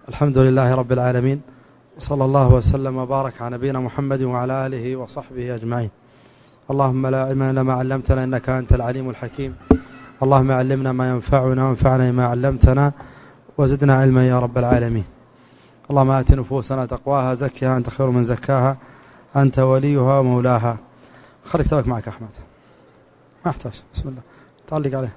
الحمد لله رب العالمين، صلى الله وسلم وبارك على نبينا محمد وعلى آله وصحبه أجمعين. اللهم لا علم لنا ما علمتنا إنك أنت العليم الحكيم. اللهم علمنا ما ينفعنا وانفعنا ما علمتنا وزدنا علما يا رب العالمين. اللهم آت نفوسنا تقواها، زكها أنت خير من زكاها، أنت وليها ومولاها. خليك توك معك أحمد، ما احتاج. بسم الله، تعلق عليه.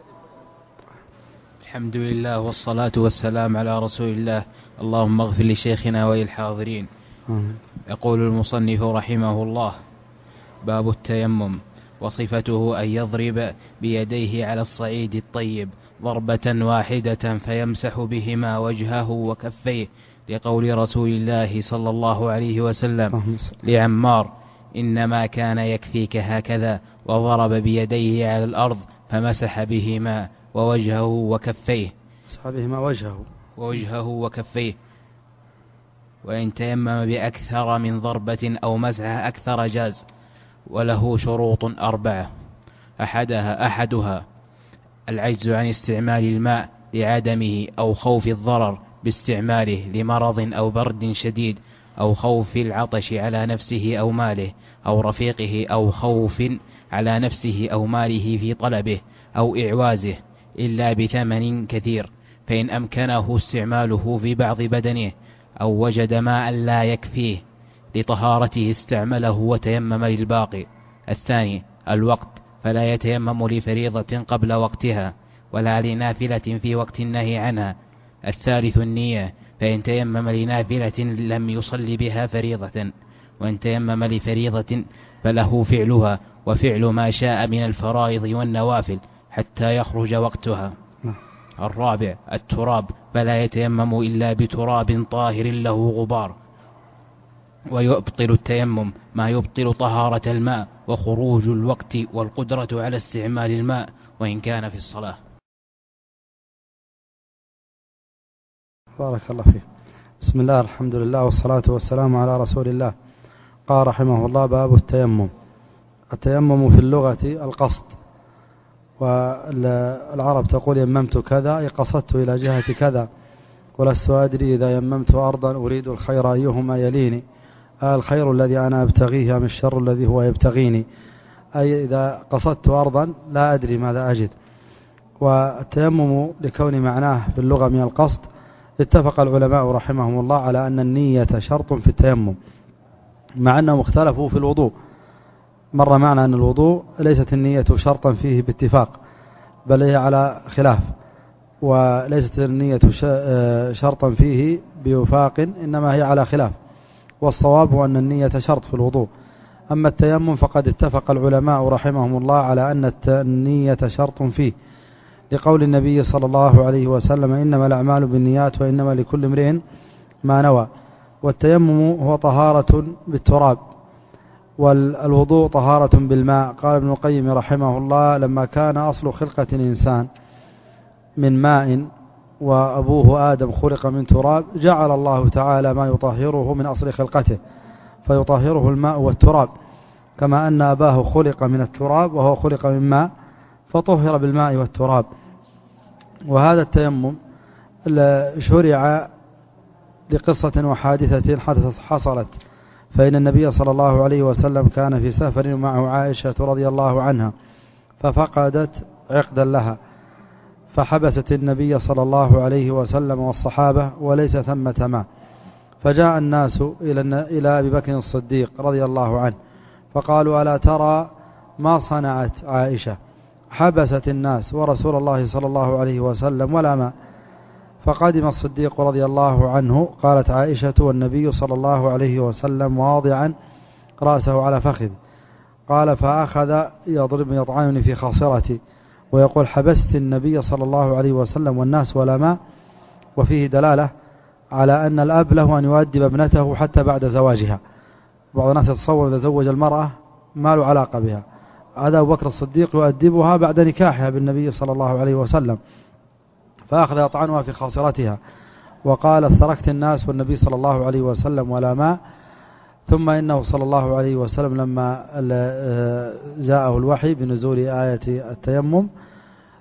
الحمد لله والصلاة والسلام على رسول الله. اللهم اغفر لشيخنا وللحاضرين. يقول المصنف رحمه الله: باب التيمم، وصفته أن يضرب بيديه على الصعيد الطيب ضربة واحدة فيمسح بهما وجهه وكفيه، لقول رسول الله صلى الله عليه وسلم لعمار: إنما كان يكفيك هكذا، وضرب بيديه على الأرض فمسح بهما ووجهه وكفيه. مسح بهما وجهه وكفيه. وإن تيمم بأكثر من ضربة أو مسح أكثر جاز، وله شروط 4: أحدها العجز عن استعمال الماء لعدمه أو خوف الضرر باستعماله لمرض أو برد شديد، أو خوف العطش على نفسه أو ماله أو رفيقه، أو خوف على نفسه أو ماله في طلبه أو إعوازه إلا بثمن كثير، فإن أمكنه استعماله في بعض بدنه أو وجد ماء لا يكفيه لطهارته استعمله وتيمم للباقي. الثاني الوقت، فلا يتيمم لفريضة قبل وقتها ولا لنافلة في وقت النهي عنها. الثالث النية، فإن تيمم لنافلة لم يصل بها فريضة، وإن تيمم لفريضة فله فعلها وفعل ما شاء من الفرائض والنوافل حتى يخرج وقتها. الرابع التراب، فلا يتيمم إلا بتراب طاهر له غبار. ويبطل التيمم ما يبطل طهارة الماء وخروج الوقت والقدرة على استعمال الماء وإن كان في الصلاة. بارك الله فيك. بسم الله، الحمد لله والصلاة والسلام على رسول الله. قال رحمه الله: باب التيمم. التيمم في اللغة القصد، والعرب تقول يممت كذا أي قصدت إلى جهة كذا، ولست أدري إذا يممت أرضا أريد الخير أيهما يليني، الخير الذي أنا أبتغيه أم الشر الذي هو يبتغيني، أي إذا قصدت أرضا لا أدري ماذا أجد. والتيمم لكون معناه في اللغة من القصد، اتفق العلماء رحمهم الله على أن النية شرط في التيمم، مع أنهم اختلفوا في الوضوء. مر معنا أن الوضوء ليست النية شرطا فيه باتفاق، بل هي على خلاف، وليست النية شرطا فيه بوفاق، إنما هي على خلاف، والصواب هو أن النية شرط في الوضوء. أما التيمم فقد اتفق العلماء رحمهم الله على أن النية شرط فيه، لقول النبي صلى الله عليه وسلم: إنما الأعمال بالنيات وإنما لكل امرئ ما نوى. والتيمم هو طهارة بالتراب، والوضوء طهارة بالماء. قال ابن القيم رحمه الله: لما كان أصل خلقة الإنسان من ماء وأبوه آدم خلق من تراب، جعل الله تعالى ما يطهره من أصل خلقته فيطهره الماء والتراب، كما أن أباه خلق من التراب وهو خلق من ماء فطهر بالماء والتراب. وهذا التيمم شرع لقصة وحادثة حصلت، فإن النبي صلى الله عليه وسلم كان في سفر معه عائشة رضي الله عنها، ففقدت عقدا لها، فحبست النبي صلى الله عليه وسلم والصحابة وليس ثمة ماء، فجاء الناس إلى أبي بكر الصديق رضي الله عنه، فقالوا: ألا ترى ما صنعت عائشة؟ حبست الناس ورسول الله صلى الله عليه وسلم ولا ماء. فقدم الصديق رضي الله عنه، قالت عائشة: والنبي صلى الله عليه وسلم واضعا رأسه على فخذ. قال: فأخذ يطعنني في خاصرتي ويقول: حبست النبي صلى الله عليه وسلم والناس ولا ماء. وفيه دلالة على أن الأب له أن يؤدب ابنته حتى بعد زواجها. بعض الناس يتصور إذا زوج المرأة ما له علاقة بها، هذا أبو بكر الصديق يؤدبها بعد نكاحها بالنبي صلى الله عليه وسلم، فأخذ يطعنها في خاصرتها وقال: تركت الناس والنبي صلى الله عليه وسلم ولا ماء. ثم إنه صلى الله عليه وسلم لما جاءه الوحي بنزول آية التيمم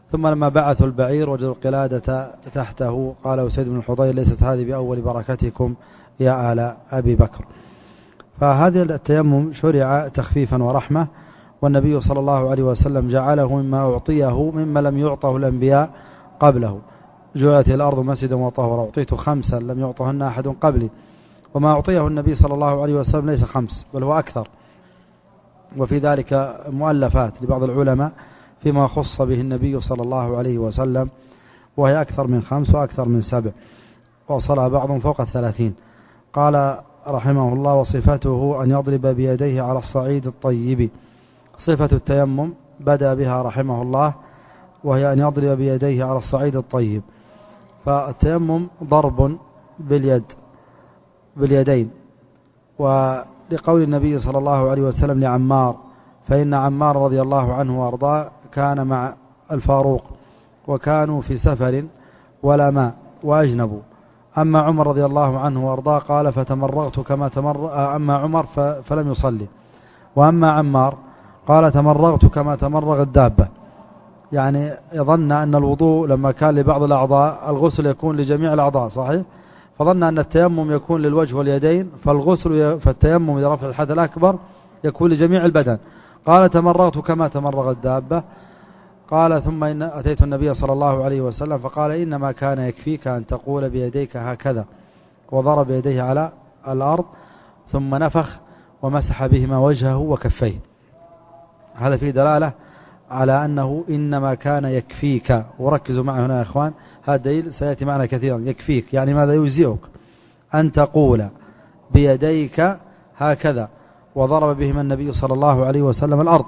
ثم لما بعثوا البعير وجدوا القلادة تحته قال أسيد بن الحضير ليست هذه بأول بركتكم يا آل أبي بكر. فهذا التيمم شرع تخفيفا ورحمة، والنبي صلى الله عليه وسلم جعله مما أعطيه مما لم يعطه الأنبياء قبله. جعلت الأرض مسجدا وطهورا، أعطيت 5 لم يعطهن أحد قبلي. وما أعطيه النبي صلى الله عليه وسلم ليس 5 بل هو أكثر، وفي ذلك مؤلفات لبعض العلماء فيما خص به النبي صلى الله عليه وسلم، وهي أكثر من 5 وأكثر من 7، وصلها بعضهم فوق 30. قال رحمه الله: وصفته أن يضرب بيديه على الصعيد الطيب. صفة التيمم بدأ بها رحمه الله، وهي أن يضرب بيديه على الصعيد الطيب. فالتيمم ضرب باليدين، ولقول النبي صلى الله عليه وسلم لعمار، فإن عمار رضي الله عنه وأرضاه كان مع الفاروق وكانوا في سفر ولا ماء وأجنبوا. أما عمر رضي الله عنه وأرضاه قال فتمرغت كما تمرغ، أما عمر فلم يصلي، وأما عمار قال تمرغت كما تمرغ الدابة. يعني يظن أن الوضوء لما كان لبعض الأعضاء الغسل يكون لجميع الأعضاء، صحيح؟ فظن أن التيمم يكون للوجه واليدين، فالتيمم لرفع الحدث الأكبر يكون لجميع البدن. قال تمرغت كما تمرغ الدابة. قال ثم إن أتيت النبي صلى الله عليه وسلم فقال إنما كان يكفيك أن تقول بيديك هكذا، وضرب يديه على الأرض ثم نفخ ومسح بهما وجهه وكفيه. هذا فيه دلالة على أنه إنما كان يكفيك، وركزوا معي هنا يا إخوان، هذا دليل سيأتي معنا كثيرا. يكفيك يعني ماذا؟ يجزئك أن تقول بيديك هكذا، وضرب بهما النبي صلى الله عليه وسلم الأرض.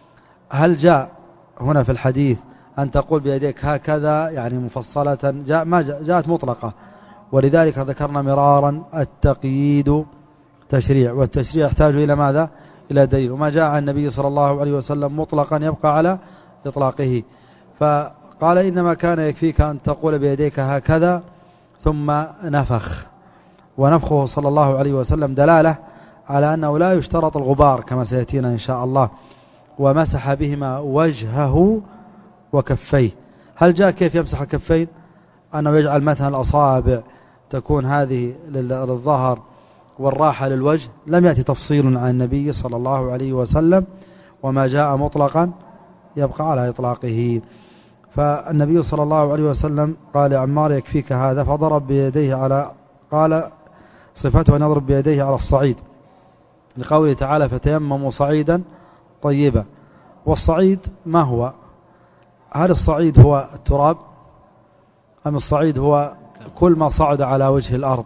هل جاء هنا في الحديث أن تقول بيديك هكذا يعني مفصلة؟ ما جاءت مطلقة، ولذلك ذكرنا مرارا التقييد تشريع، والتشريع يحتاج إلى ماذا؟ إلى دليل. وما جاء عن النبي صلى الله عليه وسلم مطلقا يبقى على إطلاقه. فقال إنما كان يكفيك أن تقول بيديك هكذا ثم نفخ، ونفخه صلى الله عليه وسلم دلالة على أنه لا يشترط الغبار كما سيأتينا إن شاء الله. ومسح بهما وجهه وكفيه. هل جاء كيف يمسح الكفين؟ أنه يجعل مثلا الأصابع تكون هذه للظهر والراحة للوجه. لم يأتي تفصيل عن النبي صلى الله عليه وسلم، وما جاء مطلقا يبقى على إطلاقه. فالنبي صلى الله عليه وسلم قال عمار يكفيك هذا، فضرب بيديه على، قال صفته أن يضرب بيديه على الصعيد، لقوله تعالى فتيمموا صعيدا طيبا. والصعيد ما هو؟ هل الصعيد هو التراب أم الصعيد هو كل ما صعد على وجه الأرض؟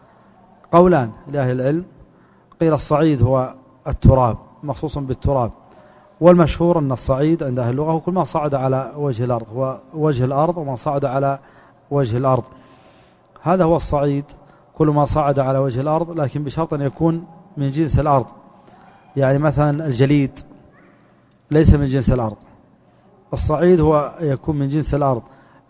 قولان لأهل العلم. قيل الصعيد هو التراب مخصوص بالتراب، والمشهور أن الصعيد عند أهل اللغة هو كل ما صعد على وجه الأرض، هو وجه الأرض وما صعد على وجه الأرض. هذا هو الصعيد، كل ما صعد على وجه الأرض، لكن بشرط أن يكون من جنس الأرض. يعني مثلا الجليد ليس من جنس الأرض، الصعيد هو يكون من جنس الأرض.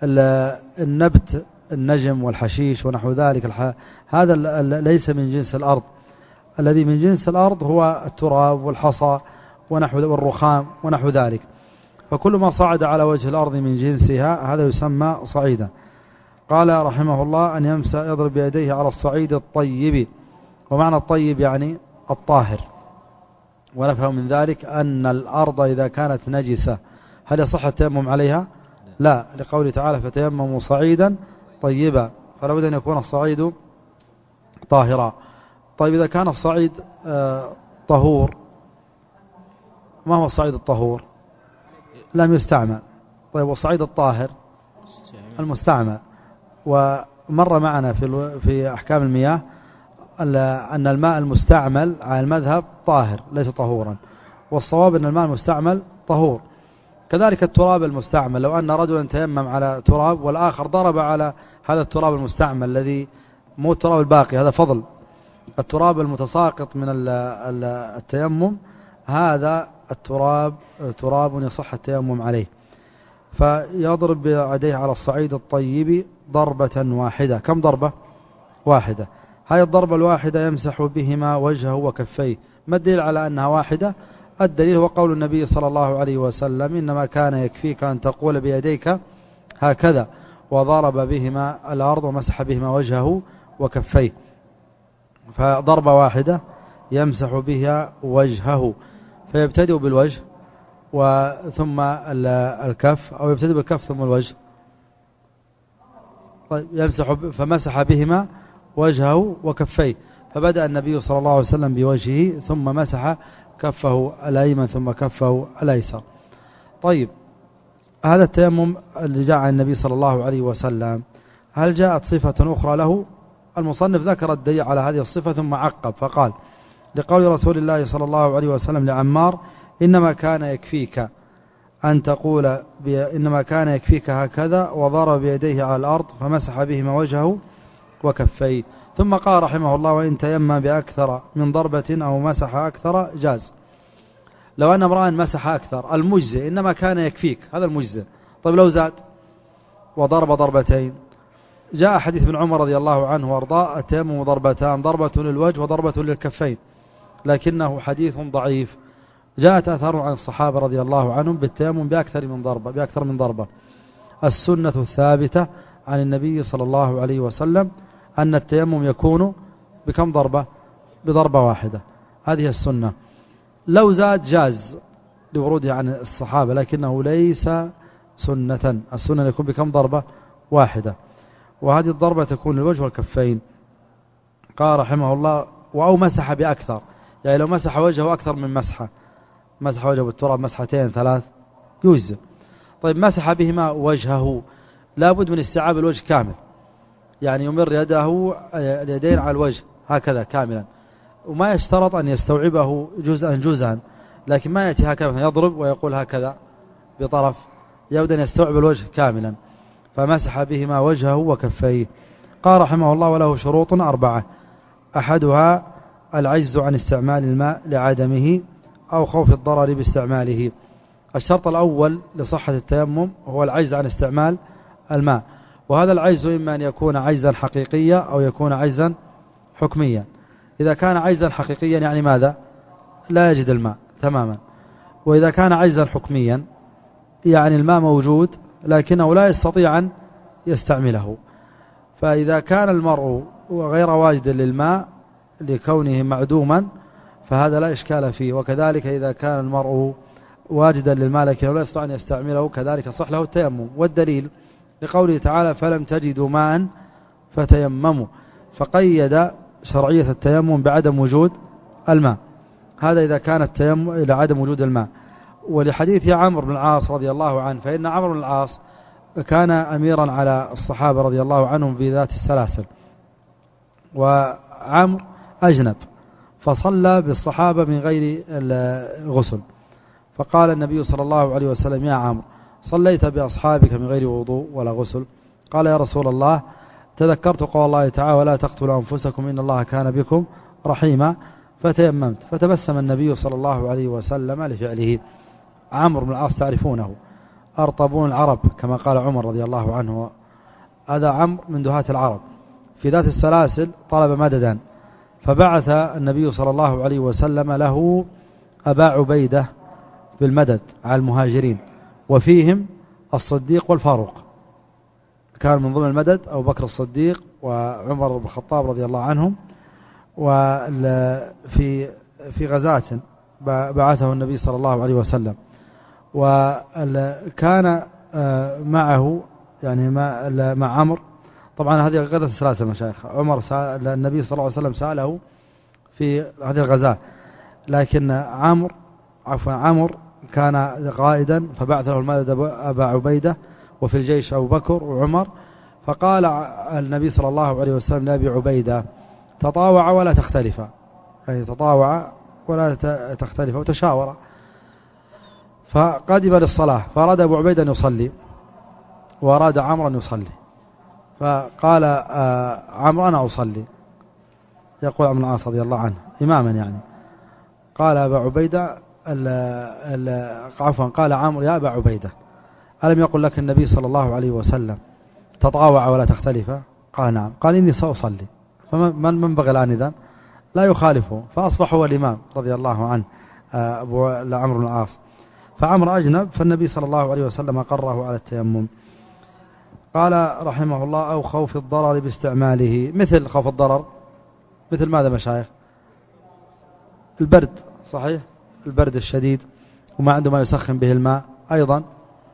النبت النجم والحشيش ونحو ذلك هذا ليس من جنس الأرض. الذي من جنس الأرض هو التراب والحصى والرخام ونحو ذلك. فكل ما صعد على وجه الأرض من جنسها هذا يسمى صعيدا. قال رحمه الله أن يضرب بيديه على الصعيد الطيب. ومعنى الطيب يعني الطاهر. ونفهم من ذلك أن الأرض إذا كانت نجسة هل يصح التيمم عليها؟ لا، لقوله تعالى فتيمموا صعيدا طيبا، فلا بد أن يكون الصعيد طاهرا. طيب إذا كان الصعيد طهور، ما هو الصعيد الطهور؟ لم يستعمل. طيب والصعيد الطاهر؟ المستعمل. ومر معنا في أحكام المياه أن الماء المستعمل على المذهب طاهر ليس طهورا، والصواب أن الماء المستعمل طهور. كذلك التراب المستعمل، لو أن رجلا تيمم على تراب والآخر ضرب على هذا التراب المستعمل الذي مو التراب الباقي، هذا فضل التراب المتساقط من التيمم، هذا التراب تراب يصح التيمم عليه. فيضرب بيديه على الصعيد الطيب ضربة واحدة. كم ضربة؟ واحدة. هذه الضربة الواحدة يمسح بهما وجهه وكفيه. ما الدليل على أنها واحدة؟ الدليل هو قول النبي صلى الله عليه وسلم إنما كان يكفيك أن تقول بيديك هكذا وضرب بهما الأرض ومسح بهما وجهه وكفيه. فضربة واحدة يمسح بها وجهه، فيبتدئ بالوجه وثم الكف، أو يبتدئ بالكف ثم الوجه. طيب فمسح بهما وجهه وكفيه، فبدأ النبي صلى الله عليه وسلم بوجهه ثم مسح كفه الأيمن ثم كفه الأيسر. طيب هذا التيمم اللي جاء عن النبي صلى الله عليه وسلم، هل جاءت صفة أخرى له؟ المصنف ذكر الدليل على هذه الصفة ثم عقب فقال لقول رسول الله صلى الله عليه وسلم لعمار إنما كان يكفيك أن تقول إنما كان يكفيك هكذا وضرب بيديه على الأرض فمسح بهما وجهه وكفيه. ثم قال رحمه الله وإن تيمم بأكثر من ضربة أو مسح أكثر جاز. لو أن امرأ مسح أكثر المجزئ، إنما كان يكفيك هذا المجزئ. طيب لو زاد وضرب ضربتين، جاء حديث ابن عمر رضي الله عنه وارضاه التيمم ضربتان، ضربة للوجه وضربة للكفين، لكنه حديث ضعيف. جاءت أثار عن الصحابة رضي الله عنهم بالتيمم بأكثر من ضربة. السنة الثابتة عن النبي صلى الله عليه وسلم أن التيمم يكون بكم ضربة؟ بضربة واحدة، هذه السنة. لو زاد جاز لوروده عن الصحابة، لكنه ليس سنة. السنة يكون بكم ضربة؟ واحدة، وهذه الضربة تكون للوجه والكفين. قال رحمه الله أو مسح بأكثر، يعني لو مسح وجهه أكثر من مسح وجهه بالتراب مسحتين ثلاث يجزئ. طيب مسح بهما وجهه، لابد من استيعاب الوجه كامل، يعني يمر يده اليدين على الوجه هكذا كاملا، وما يشترط أن يستوعبه جزءا، لكن ما يأتي هكذا يضرب ويقول هكذا بطرف، يبدأ أن يستوعب الوجه كاملا. فمسح بهما وجهه وكفيه. قال رحمه الله وله شروط 4: أحدها العجز عن استعمال الماء لعدمه أو خوف الضرر باستعماله. الشرط الأول لصحة التيمم هو العجز عن استعمال الماء، وهذا العجز إما أن يكون عجزا حقيقيا أو يكون عجزا حكميا. إذا كان عجزا حقيقيا يعني ماذا؟ لا يجد الماء تماما. وإذا كان عجزا حكميا يعني الماء موجود لكنه لا يستطيع أن يستعمله. فإذا كان المرء غير واجد للماء لكونه معدوما فهذا لا إشكال فيه، وكذلك إذا كان المرء واجدا للماء لكنه لا يستطيع أن يستعمله كذلك صح له التيمم. والدليل لقوله تعالى فلم تجدوا ماء فتيمموا، فقيد شرعية التيمم بعدم وجود الماء، هذا إذا كان التيمم إلى عدم وجود الماء. ولحديث عمرو بن العاص رضي الله عنه، فإن عمرو بن العاص كان أميرا على الصحابة رضي الله عنهم في ذات السلاسل، وعمرو أجنب فصلى بالصحابة من غير غسل، فقال النبي صلى الله عليه وسلم يا عمرو صليت بأصحابك من غير وضوء ولا غسل؟ قال يا رسول الله تذكرت قول الله تعالى ولا تقتلوا أنفسكم إن الله كان بكم رحيما فتيممت. فتبسم النبي صلى الله عليه وسلم لفعله. عمرو بن العاص تعرفونه، أرطبون العرب كما قال عمر رضي الله عنه، هذا عمرو من دهاة العرب. في ذات السلاسل طلب مددا، فبعث النبي صلى الله عليه وسلم له أبا عبيدة بالمدد على المهاجرين، وفيهم الصديق والفاروق، كان من ضمن المدد أبو بكر الصديق وعمر بن الخطاب رضي الله عنهم. وفي غزاة بعثه النبي صلى الله عليه وسلم، وكان معه يعني مع عمرو، طبعا هذه غزوة الثلاثة مشايخ، عمر النبي صلى الله عليه وسلم سأله في هذه الغزاة، لكن عمرو كان قائدا فبعث له المدد أبا عبيدة، وفي الجيش أبو بكر وعمر. فقال النبي صلى الله عليه وسلم لأبي عبيدة تطاوع ولا تختلف، يعني تطاوع ولا تختلف وتشاور. فقدم للصلاة فأراد أبو عبيدة أن يصلي وأراد عمرو أن يصلي، فقال عمرو أنا أصلي، يقول عمرو بن العاص رضي الله عنه إماما يعني. قال أبا عبيدة عفوا قال عمرو يا أبا عبيدة ألم يقل لك النبي صلى الله عليه وسلم تطاوع ولا تختلف؟ قال نعم. قال إني سأصلي. فمن بغى الآن إذن لا يخالفه، فأصبح هو الإمام رضي الله عنه عمرو بن العاص، فعمرو أجنب، فالنبي صلى الله عليه وسلم أقره على التيمم. قال رحمه الله: أو خوف الضرر باستعماله. مثل خوف الضرر مثل ماذا مشايخ؟ البرد، صحيح، البرد الشديد وما عنده ما يسخن به الماء. أيضا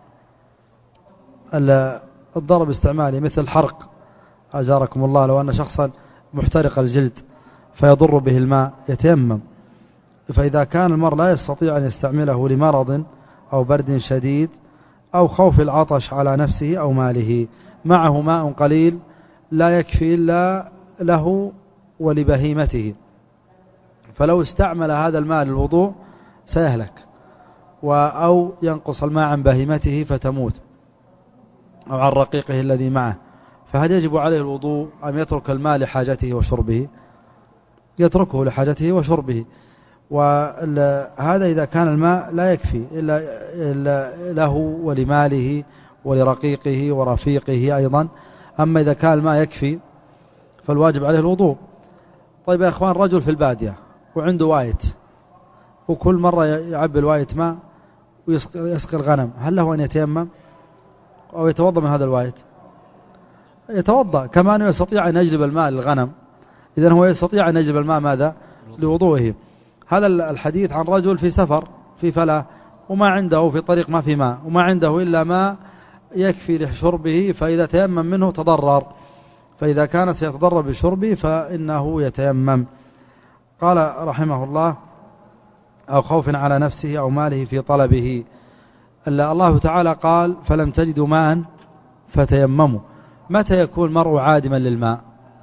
الضرر باستعماله مثل الحرق، أجاركم الله، لو أن شخصا محترق الجلد فيضر به الماء يتيمم. فإذا كان المرء لا يستطيع أن يستعمله لمرض أو برد شديد أو خوف العطش على نفسه أو ماله، معه ماء قليل لا يكفي إلا له ولبهيمته، فلو استعمل هذا الماء للوضوء سيهلك، أو ينقص الماء عن بهيمته فتموت، أو عن رقيقه الذي معه، فهل يجب عليه الوضوء أم يترك الماء لحاجته وشربه؟ يتركه لحاجته وشربه. وهذا إذا كان الماء لا يكفي إلا له ولماله ولرقيقه ورفيقه أيضا. أما إذا كان الماء يكفي فالواجب عليه الوضوء. طيب يا أخوان، رجل في البادية وعنده وايت، وكل مرة يعبي الوايت ماء ويسقي الغنم، هل له أن يتيمم أو يتوضأ من هذا الوايت؟ يتوضأ، كما أنه يستطيع أن يجلب الماء للغنم، إذن هو يستطيع أن يجلب الماء ماذا؟ لوضوئه. هذا الحديث عن رجل في سفر في فلاة وما عنده في طريق ما في ماء وما عنده إلا ماء يكفي لشربه، فإذا تيمم منه تضرر، فإذا كان سيتضرر بشربه فإنه يتيمم. قال رحمه الله: أو خوف على نفسه أو ماله في طلبه. الله تعالى قال: فلم تجدوا ماء فتيمموا. متى يكون المرء عادما للماء؟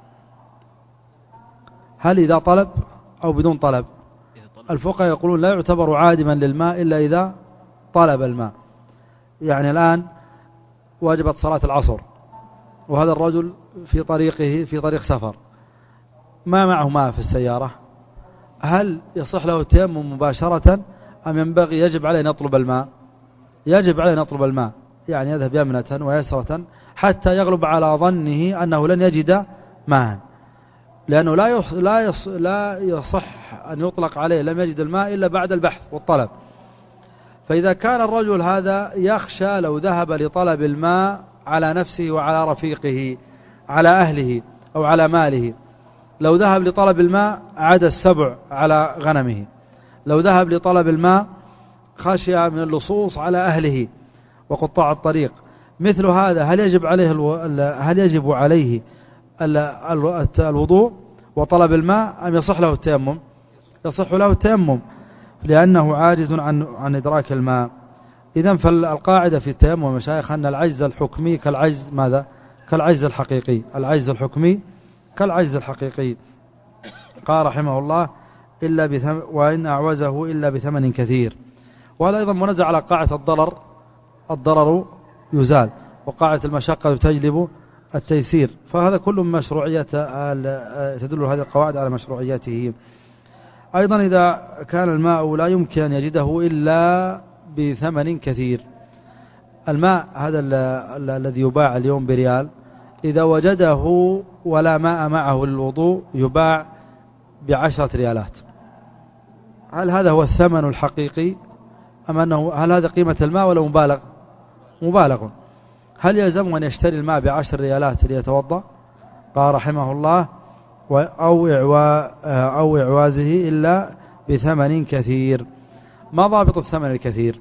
هل إذا طلب أو بدون طلب؟ الفقهاء يقولون لا يعتبر عادما للماء إلا إذا طلب الماء. يعني الآن واجبت صلاة العصر وهذا الرجل في طريقه في طريق سفر، ما معه ماء في السيارة، هل يصح له التيمم مباشرة أم ينبغي يجب عليه أن يطلب الماء؟ يجب عليه أن يطلب الماء، يعني يذهب يمنة ويسرة حتى يغلب على ظنه أنه لن يجد ماء، لأنه لا يصح أن يطلق عليه لم يجد الماء إلا بعد البحث والطلب. فإذا كان الرجل هذا يخشى لو ذهب لطلب الماء على نفسه وعلى رفيقه، على أهله أو على ماله، لو ذهب لطلب الماء عاد السبع على غنمه، لو ذهب لطلب الماء خشي من اللصوص على أهله وقطاع الطريق، مثل هذا هل يجب عليه الوضوء وطلب الماء أم يصح له التيمم؟ يصح له التيمم لأنه عاجز عن إدراك الماء. إذن فالقاعدة في التيمم مشايخ أن العجز الحكمي كالعجز ماذا؟ كالعجز الحقيقي. العجز الحكمي كالعجز الحقيقي. قال رحمه الله: وإن أعوزه إلا بثمن كثير. وهذا أيضا منزع على قاعدة الضرر يزال، وقاعدة المشقة تجلب التيسير، فهذا كل مشروعية تدل هذه القواعد على مشروعيته. أيضا إذا كان الماء لا يمكن أن يجده إلا بثمن كثير، الماء هذا الذي يباع اليوم بريال إذا وجده ولا ماء معه للوضوء يباع ب10 ريالات. هل هذا هو الثمن الحقيقي أم أنه هل هذا قيمة الماء ولا مبالغ؟ هل يلزم أن يشتري الماء ب10 ريالات ليتوضأ؟ قال رحمه الله: أو إعوازه إلا بثمن كثير. ما ضابط الثمن الكثير؟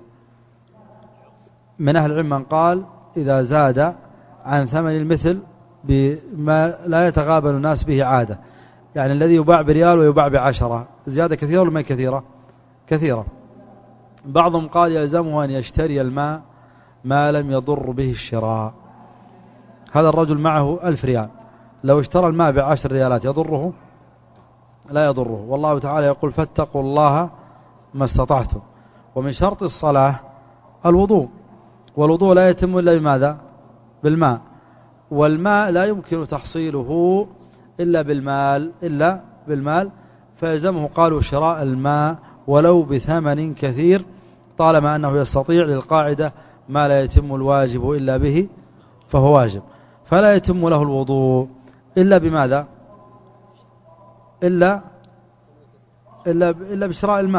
من أهل العلم من قال إذا زاد عن ثمن المثل بما لا يتغابن الناس به عادة، يعني الذي يباع بريال ويباع ب10، زيادة كثيرة ولا ما كثيرة؟ كثيرة. بعضهم قال يلزمه أن يشتري الماء ما لم يضر به الشراء. هذا الرجل معه 1000 ريال، لو اشترى الماء ب10 ريالات يضره؟ لا يضره. والله تعالى يقول: فاتقوا الله ما استطعتم. ومن شرط الصلاة الوضوء، والوضوء لا يتم إلا بماذا؟ بالماء، والماء لا يمكن تحصيله إلا بالمال، فيلزمه قالوا شراء الماء ولو بثمن كثير طالما أنه يستطيع، للقاعدة ما لا يتم الواجب إلا به فهو واجب، فلا يتم له الوضوء إلا بماذا؟ إلا بشراء الماء.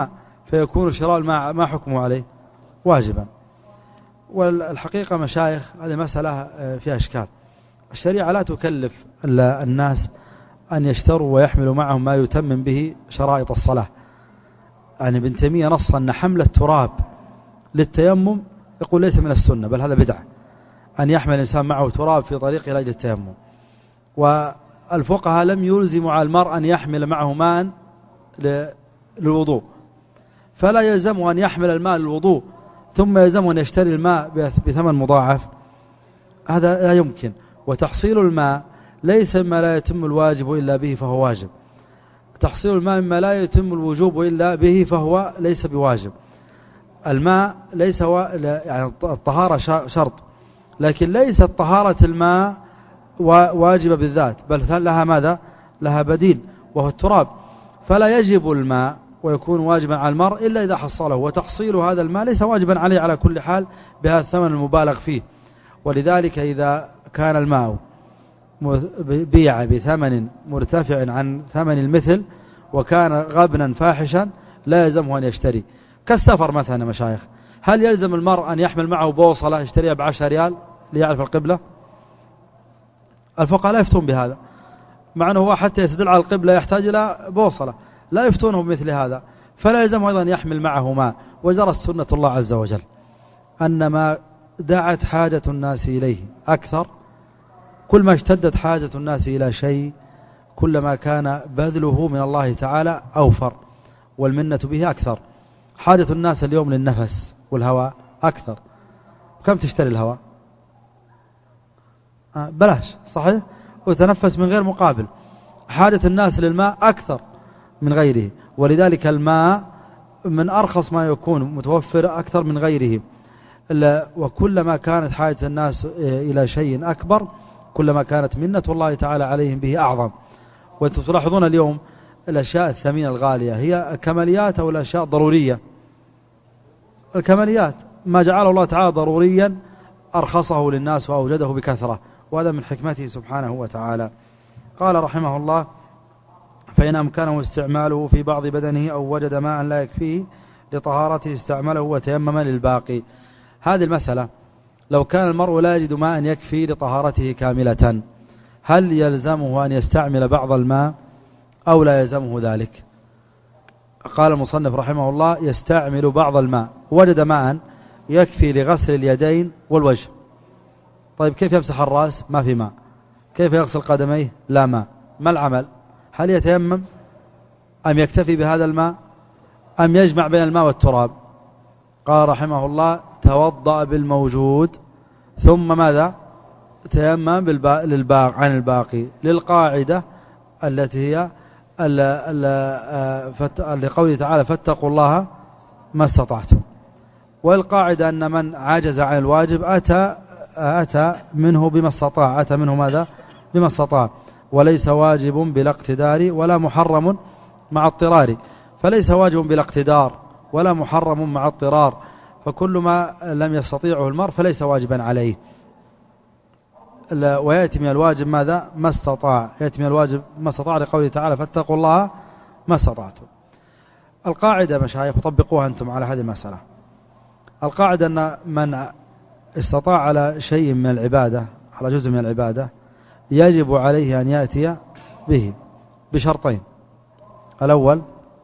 فيكون شراء الماء ما حكمه عليه؟ واجبا. والحقيقة مشايخ هذه مسألة فيها إشكال. الشريعة لا تكلف الناس أن يشتروا ويحملوا معهم ما يتمم به شرائط الصلاة. يعني ابن تيمية نص أن حمل التراب للتيمم يقول ليس من السنة، بل هذا بدعة، أن يحمل الإنسان معه تراب في طريقه إلى التيمم. والفقهاء لم يلزموا على المرء أن يحمل معه ماء للوضوء، فلا يلزمه أن يحمل الماء للوضوء ثم يلزمه أن يشتري الماء بثمن مضاعف، هذا لا يمكن. وتحصيل الماء ليس مما لا يتم الواجب إلا به فهو واجب، تحصيل الماء مما لا يتم الوجوب إلا به فهو ليس بواجب. الماء ليس يعني الطهارة شرط، لكن ليست طهارة الماء واجبة بالذات، بل لها ماذا؟ لها بديل وهو التراب. فلا يجب الماء ويكون واجبا على المرء إلا إذا حصله، وتحصيل هذا الماء ليس واجبا عليه على كل حال بهذا الثمن المبالغ فيه. ولذلك إذا كان الماء بيع بثمن مرتفع عن ثمن المثل وكان غبنا فاحشا لا يلزمه أن يشتري. كالسفر مثلا مشايخ، هل يلزم المرء أن يحمل معه بوصلة يشتريها ب10 ريال ليعرف القبلة؟ الفقهاء لا يفتون بهذا، مع أنه هو حتى يستدل على القبلة يحتاج إلى بوصلة، لا يفتونه بمثل هذا. فلا يلزمه أيضا يحمل معه ماء. وجرت سنة الله عز وجل أن ما دعت حاجة الناس إليه أكثر، كل ما اشتدت حاجة الناس إلى شيء كلما كان بذله من الله تعالى أوفر والمنة به أكثر. حاجة الناس اليوم للنفس والهواء أكثر، كم تشتري الهواء؟ بلاش، صحيح، وتنفس من غير مقابل. حاجة الناس للماء أكثر من غيره، ولذلك الماء من أرخص ما يكون متوفر أكثر من غيره. وكلما كانت حاجة الناس إلى شيء أكبر كلما كانت منة الله تعالى عليهم به أعظم. وأنتم تلاحظون اليوم الأشياء الثمينة الغالية هي كماليات أو الأشياء ضرورية؟ الكماليات، ما جعله الله تعالى ضروريا أرخصه للناس وأوجده بكثرة، وهذا من حكمته سبحانه وتعالى. قال رحمه الله: فإن أمكنه استعماله في بعض بدنه أو وجد ماء لا يكفيه لطهارته استعمله وتيمم للباقي. هذه المسألة، لو كان المرء لا يجد ماء يكفي لطهارته كاملة، هل يلزمه أن يستعمل بعض الماء أو لا يلزمه ذلك؟ قال المصنف رحمه الله: يستعمل بعض الماء. وجد ماء يكفي لغسل اليدين والوجه، طيب كيف يمسح الرأس؟ ما في ماء. كيف يغسل قدميه؟ لا ماء. ما العمل؟ هل يتيمم أم يكتفي بهذا الماء أم يجمع بين الماء والتراب؟ قال رحمه الله: توضأ بالموجود ثم ماذا؟ تيمم عن الباقي، للقاعدة التي هي لقوله تعالى: فاتقوا الله ما استطعتم. والقاعدة أن من عجز عن الواجب أتى منه بما استطاع، أتى منه ماذا؟ بما استطاع. وليس واجب بلا اقتدار ولا محرم مع اضطرار، فليس واجب بلا اقتدار ولا محرم مع اضطرار، فكل ما لم يستطيعه المرء فليس واجبا عليه. ويأتي من الواجب ماذا؟ ما استطاع، يأتي من الواجب ما استطاع لقوله تعالى: فاتقوا الله ما استطعتم. القاعدة مشايخ طبقوها أنتم على هذه المسألة. القاعدة أن من استطاع على شيء من العبادة، على جزء من العبادة، يجب عليه أن يأتي به بشرطين: الأول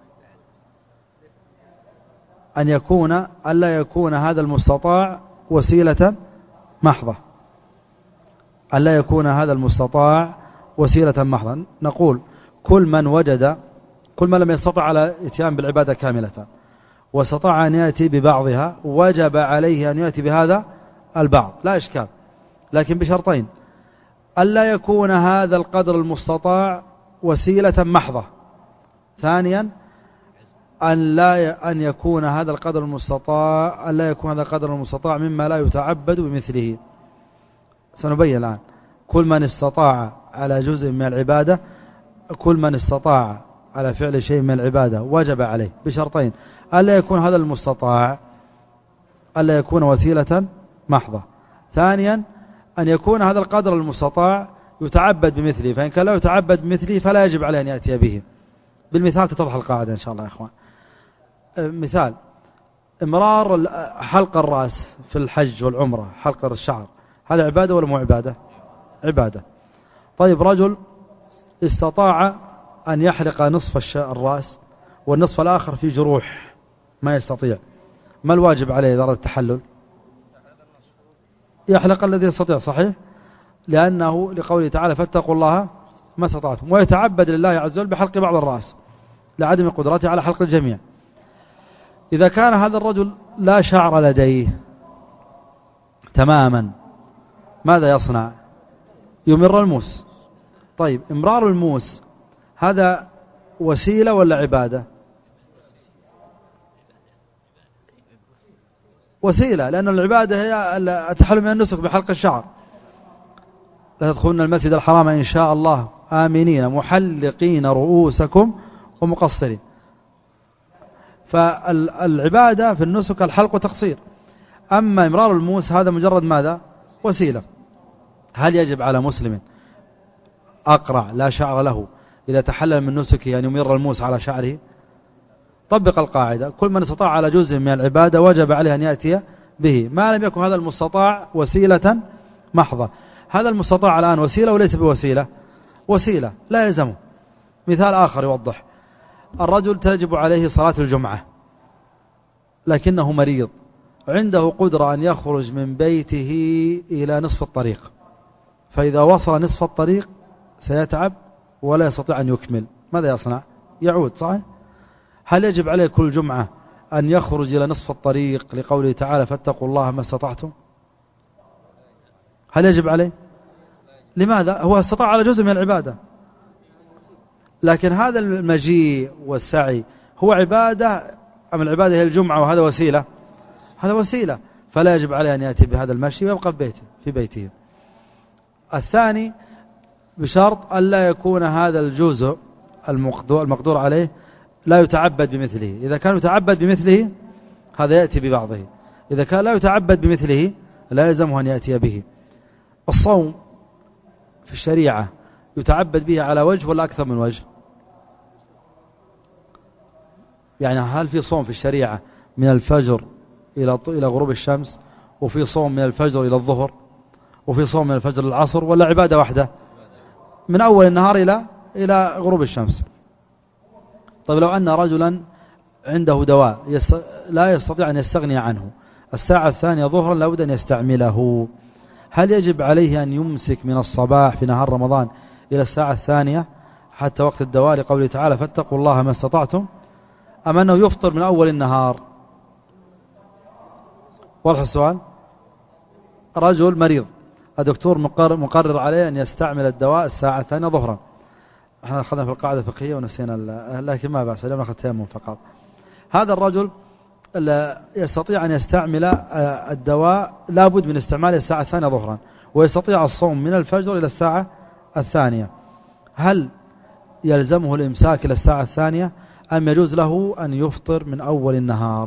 ألا يكون هذا المستطاع وسيلة محضة، ألا يكون هذا المستطاع وسيلة محضة. نقول كل من لم يستطع على اتيان بالعبادة كاملة واستطاع أن يأتي ببعضها وجب عليه أن يأتي بهذا البعض، لا إشكال، لكن بشرطين: ألا يكون هذا القدر المستطاع وسيلة محضة، ثانيا أن يكون هذا القدر المستطاع مما لا يتعبد بمثله. سنبين الآن. كل من استطاع على جزء من العبادة، كل من استطاع على فعل شيء من العبادة وجب عليه بشرطين: ألا يكون هذا المستطاع، ألا يكون وسيلة محضة، ثانيا أن يكون هذا القدر المستطاع يتعبد بمثله، فإن كان لا يتعبد بمثله فلا يجب عليه أن يأتي به. بالمثال تتضح القاعدة إن شاء الله يا إخوان. مثال إمرار حلق الرأس في الحج والعمرة، حلق الشعر، هذا عبادة ولا مو عبادة؟ عبادة. طيب رجل استطاع أن يحلق نصف الرأس والنصف الآخر في جروح ما يستطيع، ما الواجب عليه إذا أراد التحلل؟ يحلق الذي يستطيع، صحيح، لأنه لقوله تعالى فاتقوا الله ما استطعتم، ويتعبد لله عز وجل بحلق بعض الرأس لعدم قدرته على حلق الجميع. إذا كان هذا الرجل لا شعر لديه تماما ماذا يصنع؟ يمر الموس. طيب إمرار الموس هذا وسيلة ولا عبادة؟ وسيلة، لأن العبادة هي التحلل من النسك بحلق الشعر. لا تدخلون المسجد الحرام إن شاء الله آمنين محلقين رؤوسكم ومقصرين. فالعبادة في النسك الحلق وتقصير. أما إمرار الموس هذا مجرد ماذا؟ وسيلة. هل يجب على مسلم أقرع لا شعر له إذا تحلل من نسكه أن يمر الموس على شعره؟ طبق القاعدة: كل من استطاع على جزء من العبادة وجب عليه أن يأتي به، ما لم يكن هذا المستطاع وسيلة محضة. هذا المستطاع الآن وسيلة وليس بوسيلة؟ وسيلة، لا يلزمه. مثال آخر يوضح: الرجل تجب عليه صلاة الجمعة لكنه مريض، عنده قدرة أن يخرج من بيته إلى نصف الطريق، فإذا وصل نصف الطريق سيتعب ولا يستطيع أن يكمل، ماذا يصنع؟ يعود، صحيح؟ هل يجب عليه كل جمعة أن يخرج إلى نصف الطريق لقوله تعالى فاتقوا الله ما استطعتم؟ هل يجب عليه؟ لماذا؟ هو استطاع على جزء من العبادة، لكن هذا المجيء والسعي هو عبادة أم العبادة هي الجمعة وهذا وسيلة؟ هذا وسيلة، فلا يجب عليه أن يأتي بهذا المشي ويبقى في بيته. الثاني بشرط ألا يكون هذا الجزء المقدور عليه لا يتعبد بمثله. إذا كان يتعبد بمثله هذا يأتي ببعضه، إذا كان لا يتعبد بمثله لا يلزمه أن يأتي به. الصوم في الشريعة يتعبد به على وجه ولا أكثر من وجه؟ يعني هل في صوم في الشريعة من الفجر إلى غروب الشمس، وفي صوم من الفجر إلى الظهر، وفي صوم من الفجر للعصر، ولا عبادة واحدة من أول النهار إلى غروب الشمس؟ طيب لو أن رجلا عنده دواء لا يستطيع أن يستغني عنه، الساعة الثانية ظهرا لابد أن يستعمله، هل يجب عليه أن يمسك من الصباح في نهار رمضان إلى الساعة الثانية حتى وقت الدواء لقوله تعالى فاتقوا الله ما استطعتم، أم أنه يفطر من أول النهار؟ واضح السؤال؟ رجل مريض الدكتور مقرر عليه أن يستعمل الدواء الساعة الثانية ظهرا، احنا أخذنا في القاعدة الفقهية ونسينا لكن ما بأس، اليوم نأخذ تيمم فقط. هذا الرجل يستطيع أن يستعمل الدواء لابد من استعماله الساعة الثانية ظهرا، ويستطيع الصوم من الفجر إلى الساعة الثانية، هل يلزمه الإمساك إلى الساعة الثانية أم يجوز له أن يفطر من أول النهار؟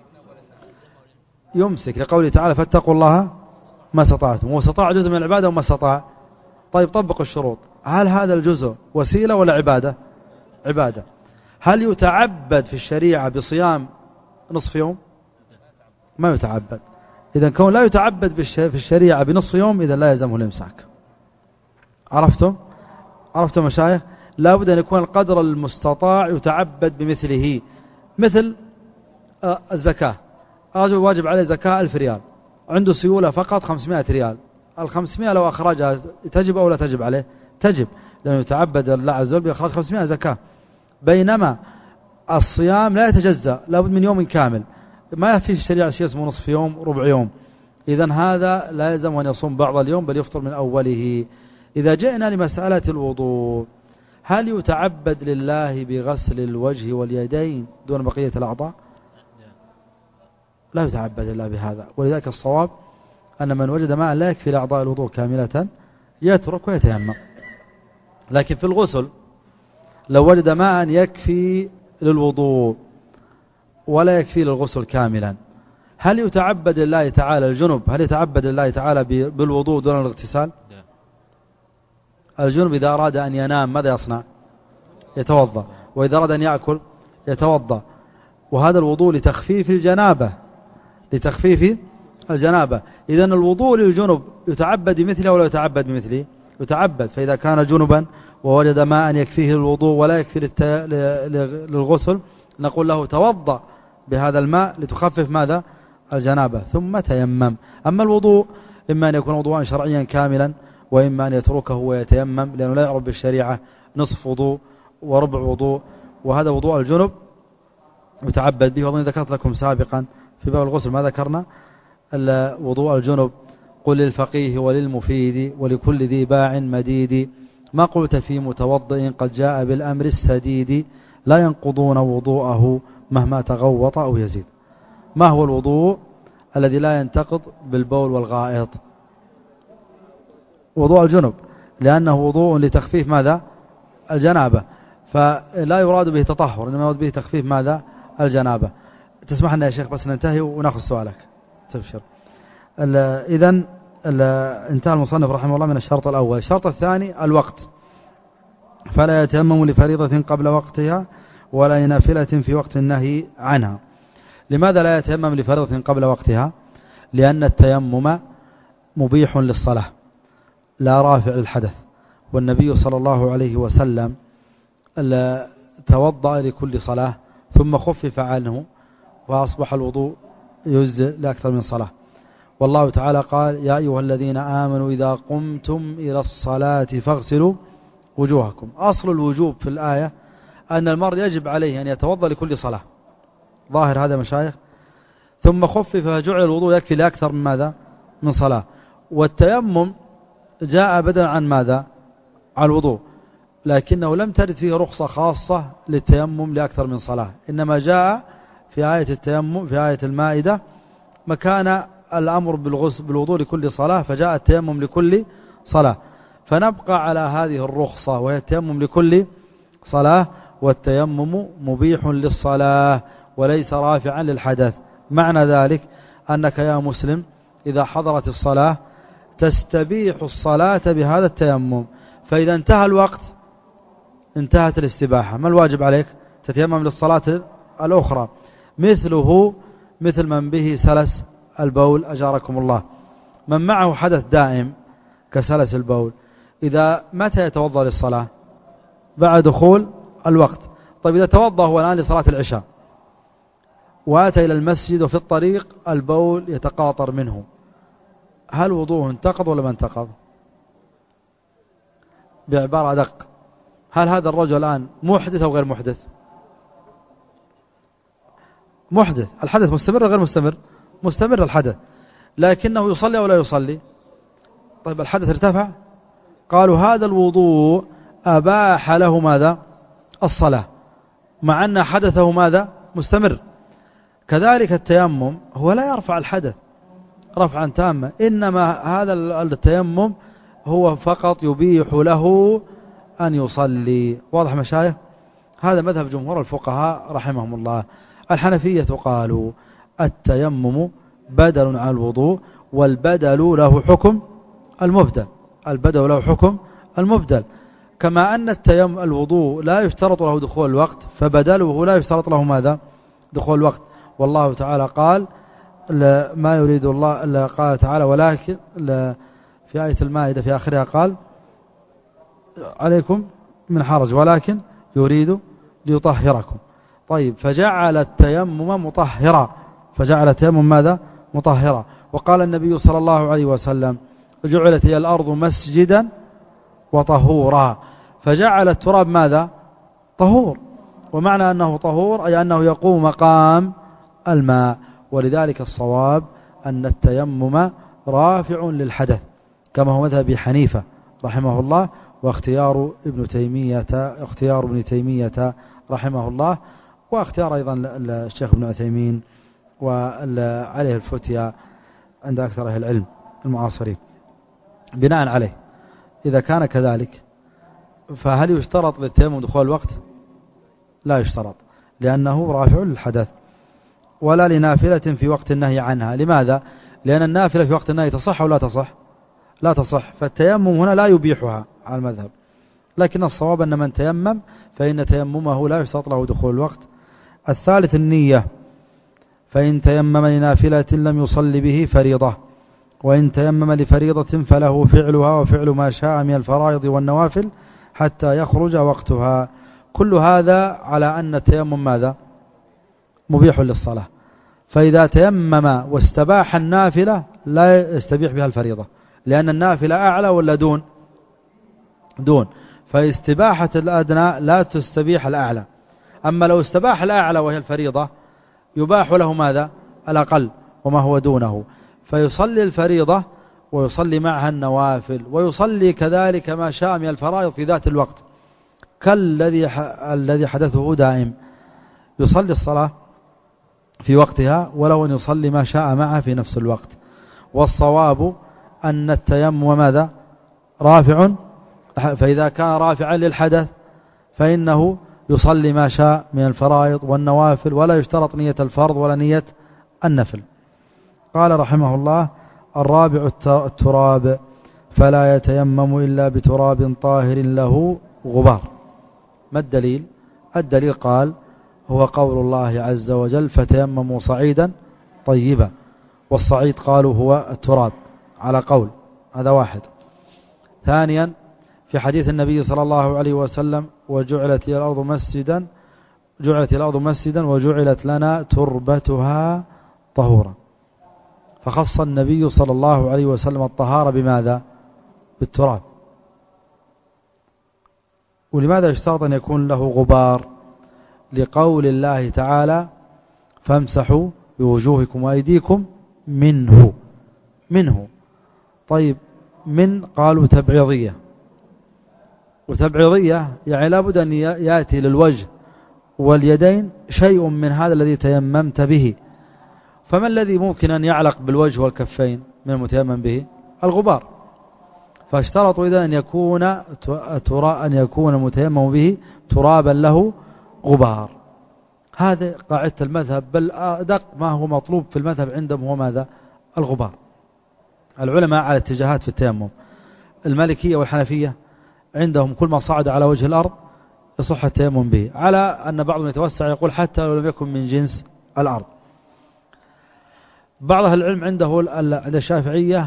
يمسك لقوله تعالى فاتقوا الله ما استطعتم، واستطاع جزء من العبادة وما استطاع. طيب طبق الشروط، هل هذا الجزء وسيلة ولا عبادة؟ عبادة. هل يتعبد في الشريعة بصيام نصف يوم؟ ما يتعبد. إذا كون لا يتعبد في الشريعة بنصف يوم إذا لا يلزمه الإمساك. عرفتم مشايخ؟ لا بد أن يكون القدر المستطاع يتعبد بمثله. مثل الزكاة، رجل واجب عليه زكاة 1000 ريال، عنده سيولة فقط 500 ريال، 500 لو أخرجها تجب أو لا تجب عليه؟ تجب، لأنه يتعبد الله عز وجل بإخراج 500 زكاة. بينما الصيام لا يتجزأ، لابد من يوم كامل، ما في الشريعة شيء اسمه نصف يوم ربع يوم، إذن هذا لا يلزم أن يصوم بعض اليوم بل يفطر من أوله. إذا جئنا لمسألة الوضوء، هل يتعبد لله بغسل الوجه واليدين دون بقية الأعضاء؟ لا يتعبد لله بهذا، ولذلك الصواب أن من وجد ماء لا يكفي لأعضاء الوضوء كاملة يترك ويتيمم. لكن في الغسل لو وجد ماء يكفي للوضوء ولا يكفي للغسل كاملا، هل يتعبد لله تعالى الجنب؟ هل يتعبد لله تعالى بالوضوء دون الاغتسال؟ الجنب إذا أراد أن ينام ماذا يصنع؟ يتوضأ، وإذا أراد أن يأكل يتوضأ، وهذا الوضوء لتخفيف الجنابة، لتخفيف الجنابة. إذن الوضوء للجنب يتعبد بمثله ولا يتعبد بمثله؟ يتعبد. فإذا كان جنبا ووجد ماء يكفيه الوضوء ولا يكفي للغسل نقول له توضأ بهذا الماء لتخفف ماذا؟ الجنابة، ثم تيمم. أما الوضوء إما أن يكون وضوءا شرعيا كاملا، وإما أن يتركه ويتيمم، لأنه لا يعرف بالشريعة نصف وضوء وربع وضوء، وهذا وضوء الجنب يتعبد به. وأظن ذكرت لكم سابقا في باب الغسل ما ذكرنا وضوء الجنب: قل للفقيه وللمفيد ولكل ذي باع مديد، ما قلت في متوضئ قد جاء بالأمر السديد، لا ينقضون وضوءه مهما تغوط أو يزيد. ما هو الوضوء الذي لا ينتقض بالبول والغائط؟ وضوء الجنب، لأنه وضوء لتخفيف ماذا؟ الجنابة، فلا يراد به تطهر، إنما يراد به تخفيف ماذا؟ الجنابة. تسمح لنا يا شيخ بس ننتهي ونأخذ سؤالك، تبشر. إذن انتهى المصنف رحمه الله من الشرط الأول. الشرط الثاني الوقت: فلا يتيمم لفريضة قبل وقتها ولا لنافلة في وقت النهي عنها. لماذا لا يتيمم لفريضة قبل وقتها؟ لأن التيمم مبيح للصلاة لا رافع للحدث، والنبي صلى الله عليه وسلم توضأ لكل صلاة ثم خفف عنه وأصبح الوضوء يجزئ لأكثر من صلاة. والله تعالى قال: يا أيها الذين آمنوا إذا قمتم إلى الصلاة فاغسلوا وجوهكم. أصل الوجوب في الآية أن المرء يجب عليه أن يتوضأ لكل صلاة، ظاهر هذا مشايخ. ثم خفف فجعل الوضوء يكفي لأكثر من ماذا؟ من صلاة. والتيمم جاء بدلا عن ماذا؟ عن الوضوء، لكنه لم ترد فيه رخصة خاصة للتيمم لأكثر من صلاة، إنما جاء في آية التيمم في آية المائدة مكان الأمر بالوضوء لكل صلاة، فجاء التيمم لكل صلاة. فنبقى على هذه الرخصة وهي التيمم لكل صلاة، والتيمم مبيح للصلاة وليس رافعا للحدث. معنى ذلك أنك يا مسلم إذا حضرت الصلاة تستبيح الصلاة بهذا التيمم، فإذا انتهى الوقت انتهت الاستباحة. ما الواجب عليك؟ تتيمم للصلاة الأخرى. مثله مثل من به سلس البول أجاركم الله، من معه حدث دائم كسلس البول، إذا متى يتوضأ للصلاة؟ بعد دخول الوقت. طيب إذا توضأ هو الآن لصلاة العشاء وأتى إلى المسجد وفي الطريق البول يتقاطر منه، هل وضوءه انتقض ولا ما انتقض؟ بعبارة أدق، هل هذا الرجل الآن محدث أو غير محدث؟ محدث. الحدث مستمر أو غير مستمر؟ مستمر الحدث، لكنه يصلي أو لا يصلي؟ طيب الحدث ارتفع، قالوا هذا الوضوء أباح له ماذا؟ الصلاة، مع أن حدثه ماذا؟ مستمر. كذلك التيمم هو لا يرفع الحدث رفعا تاما، إنما هذا التيمم هو فقط يبيح له أن يصلي. واضح مشايخ؟ هذا مذهب جمهور الفقهاء رحمهم الله. الحنفية قالوا التيمم بدل عن الوضوء، والبدل له حكم المبدل، البدل له حكم المبدل. كما أن الوضوء لا يشترط له دخول الوقت، فبدله لا يشترط له ماذا؟ دخول الوقت. والله تعالى قال ما يريد الله، قال تعالى ولكن في آية المائدة في آخرها قال عليكم من حرج ولكن يريد ليطهركم. طيب فجعل التيمم مطهرا، فجعل التيمم ماذا؟ مطهرا. وقال النبي صلى الله عليه وسلم جعلت هي الأرض مسجدا وطهورا، فجعل التراب ماذا؟ طهور، ومعنى أنه طهور أي أنه يقوم مقام الماء. ولذلك الصواب أن التيمم رافع للحدث كما هو مذهب أبي حنيفة رحمه الله، واختيار ابن تيمية رحمه الله، واختيار أيضا الشيخ ابن عثيمين، وعليه الفتيا عند أكثر أهل العلم المعاصرين. بناء عليه إذا كان كذلك فهل يشترط للتيمم دخول الوقت؟ لا يشترط، لأنه رافع للحدث. ولا لنافلة في وقت النهي عنها. لماذا؟ لأن النافلة في وقت النهي تصح أو لا تصح؟ لا تصح، فالتيمم هنا لا يبيحها على المذهب. لكن الصواب أن من تيمم فإن تيممه لا يشترط له دخول الوقت، الثالث النية، فإن تيمم لنافلة لم يصل به فريضة، وإن تيمم لفريضة فله فعلها وفعل ما شاء من الفرائض والنوافل حتى يخرج وقتها. كل هذا على أن التيمم ماذا؟ مبيح للصلاة. فإذا تيمم واستباح النافلة لا يستبيح بها الفريضة، لأن النافلة أعلى ولا دون، فاستباحة الأدنى لا تستبيح الأعلى. أما لو استباح الأعلى وهي الفريضة يباح له ماذا؟ الأقل وما هو دونه، فيصلي الفريضة ويصلي معها النوافل، ويصلي كذلك ما شاء من الفرائض في ذات الوقت، الذي حدثه دائم، يصلي الصلاة في وقتها ولو أن يصلي ما شاء معها في نفس الوقت. والصواب أن التيمم ماذا؟ رافع، فإذا كان رافعا للحدث فإنه يصلي ما شاء من الفرائض والنوافل، ولا يشترط نية الفرض ولا نية النفل. قال رحمه الله: الرابع التراب، فلا يتيمم إلا بتراب طاهر له غبار. ما الدليل؟ الدليل قال: هو قول الله عز وجل: فتيمموا صعيدا طيبا. والصعيد قالوا هو التراب على قول، هذا واحد. ثانيا في حديث النبي صلى الله عليه وسلم: وجعلت الأرض مسجدا وجعلت لنا تربتها طهورا. فخص النبي صلى الله عليه وسلم الطهارة بماذا؟ بالتراب. ولماذا يشترط أن يكون له غبار؟ لقول الله تعالى: فامسحوا بوجوهكم وأيديكم منه. طيب، من قالوا تبعيضية، وتبعيضية يعني لابد أن يأتي للوجه واليدين شيء من هذا الذي تيممت به. فما الذي ممكن أن يعلق بالوجه والكفين من المتيمم به؟ الغبار. فاشترطوا إذا أن يكون المتيمم به ترابا له غبار. هذا قاعدة المذهب، بل أدق ما هو مطلوب في المذهب عندهم هو ماذا؟ الغبار. العلماء على اتجاهات في التيمم. المالكية والحنفية عندهم كل ما صعد على وجه الأرض يصح التيمم به، على أن بعضهم يتوسع يقول حتى لو لم يكن من جنس الأرض. بعض أهل العلم عند الشافعية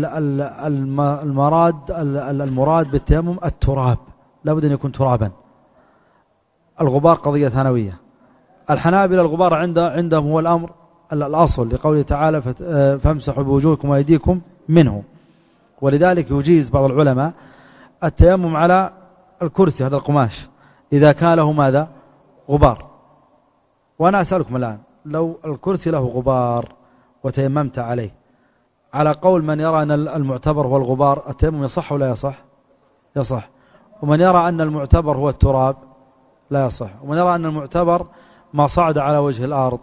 المراد بالتيمم التراب، لابد أن يكون ترابا. الغبار قضية ثانوية. الحنابلة الغبار عندهم هو الأمر الأصل، لقوله تعالى: فامسحوا بوجوهكم وأيديكم منه. ولذلك يجيز بعض العلماء التيمم على الكرسي، هذا القماش، إذا كان له ماذا؟ غبار. وأنا أسألكم الآن: لو الكرسي له غبار وتيممت عليه، على قول من يرى أن المعتبر هو الغبار، التيمم يصح ولا يصح؟ يصح. ومن يرى أن المعتبر هو التراب لا يصح. ومن يرى أن المعتبر ما صعد على وجه الأرض،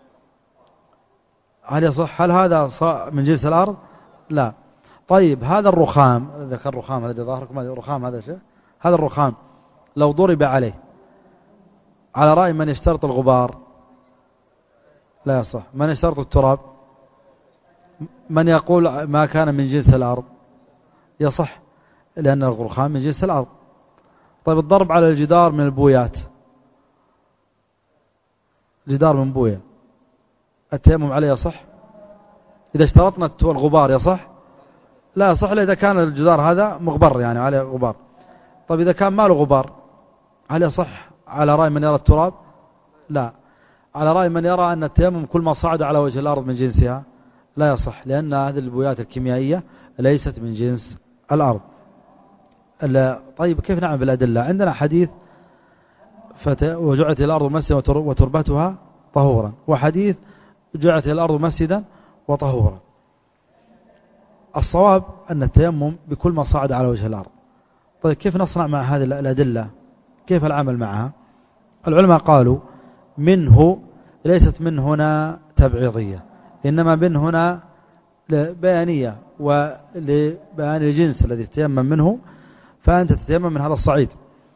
هل يصح؟ هل هذا من جنس الأرض؟ لا. طيب، هذا الرخام، ذكر الرخام الذي ظاهركم، هذا الرخام، هذا شيء، هذا الرخام لو ضرب عليه، على رأي من يشترط الغبار لا يصح. من يشترط التراب؟ من يقول ما كان من جنس الأرض يصح، لأن الرخام من جنس الأرض. طيب، الضرب على الجدار من البويات، جدار من بوية، التيمم عليه يصح؟ إذا اشترطنا الغبار يصح؟ لا يصح إذا كان الجدار هذا مغبر، يعني عليه غبار. طيب، إذا كان ما له غبار هل يصح على رأي من يرى التراب؟ لا. على رأي من يرى أن التيمم كل ما صعد على وجه الأرض من جنسها لا يصح، لأن هذه البويات الكيميائية ليست من جنس الأرض. طيب، كيف نعمل بالأدلة؟ عندنا حديث: وجعلت الأرض مسجدا وتربتها طهورا، وحديث: جعلت الأرض مسجدا وطهورا. الصواب أن التيمم بكل ما صعد على وجه الأرض. طيب، كيف نصنع مع هذه الأدلة؟ كيف العمل معها؟ العلماء قالوا: منه ليست من هنا تبعيضية، إنما من هنا بيانية ولبيان الجنس الذي تتيمم منه، فأنت تتيمم من هذا الصعيد.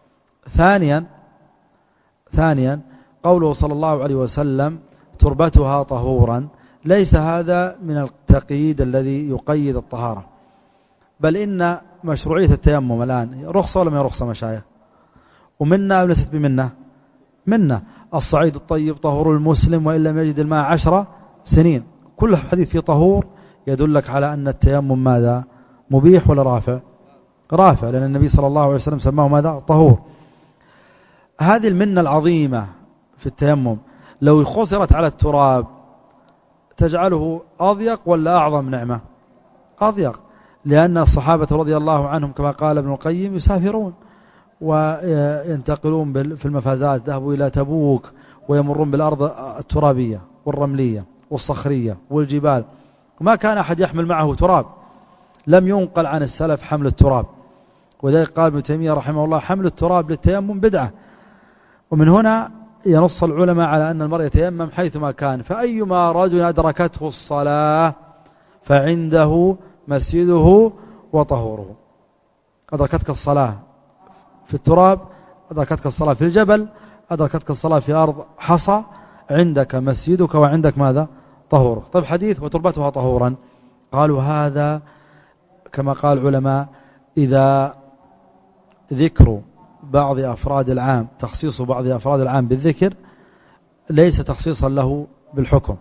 ثانيا قوله صلى الله عليه وسلم: تربتها طهورا، ليس هذا من التقييد الذي يقيد الطهارة، بل إن مشروعية التيمم الآن رخصة ولا ما رخصة مشايخ؟ ومنا وليست بمنا؟ منا. الصعيد الطيب طهور المسلم وإن لم يجد الماء 10 سنين. كل حديث فيه طهور يدلك على أن التيمم ماذا؟ مبيح ولا رافع؟ رافع، لأن النبي صلى الله عليه وسلم سماه ماذا؟ طهور. هذه المنة العظيمة في التيمم لو خسرت على التراب تجعله أضيق ولا أعظم نعمة؟ أضيق، لأن الصحابة رضي الله عنهم كما قال ابن القيم يسافرون وينتقلون في المفازات، ذهبوا إلى تبوك ويمرون بالأرض الترابية والرملية والصخرية والجبال، وما كان أحد يحمل معه تراب، لم ينقل عن السلف حمل التراب. وذلك قال ابن تيمية رحمه الله حمل التراب للتيمم بدعة. ومن هنا ينص العلماء على أن المرء يتيمم حيثما كان، فأيما رجل أدركته الصلاة فعنده مسجده وطهوره. أدركتك الصلاة في التراب، أدركتك الصلاة في الجبل، أدركتك الصلاة في أرض حصى، عندك مسجدك وعندك ماذا؟ طهورك. طيب حديث وتربتها طهورا، قالوا هذا كما قال العلماء إذا ذكر بعض أفراد العام، تخصيص بعض أفراد العام بالذكر ليس تخصيصا له بالحكم.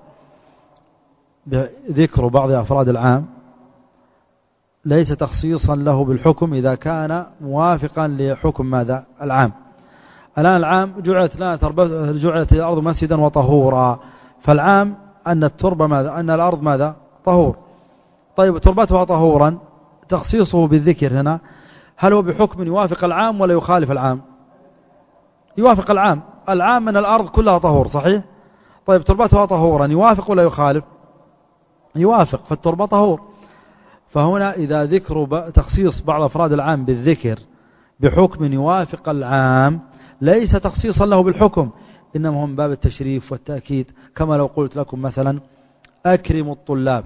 ذكر بعض أفراد العام ليس تخصيصا له بالحكم إذا كان موافقا لحكم ماذا؟ العام. الآن العام جعلت الأرض مسجدا وطهورا، فالعام أن التربة ماذا؟ أن الأرض ماذا؟ طهور. طيب تربتها طهورا، تخصيصه بالذكر هنا هل هو بحكم يوافق العام ولا يخالف العام؟ يوافق العام. العام من الأرض كلها طهور، صحيح؟ طيب تربتها طهورا يوافق ولا يخالف؟ يوافق، فالتربة طهور. فهنا إذا ذكر تخصيص بعض أفراد العام بالذكر بحكم يوافق العام ليس تخصيصا له بالحكم، إنما هم باب التشريف والتأكيد. كما لو قلت لكم مثلا أكرموا الطلاب،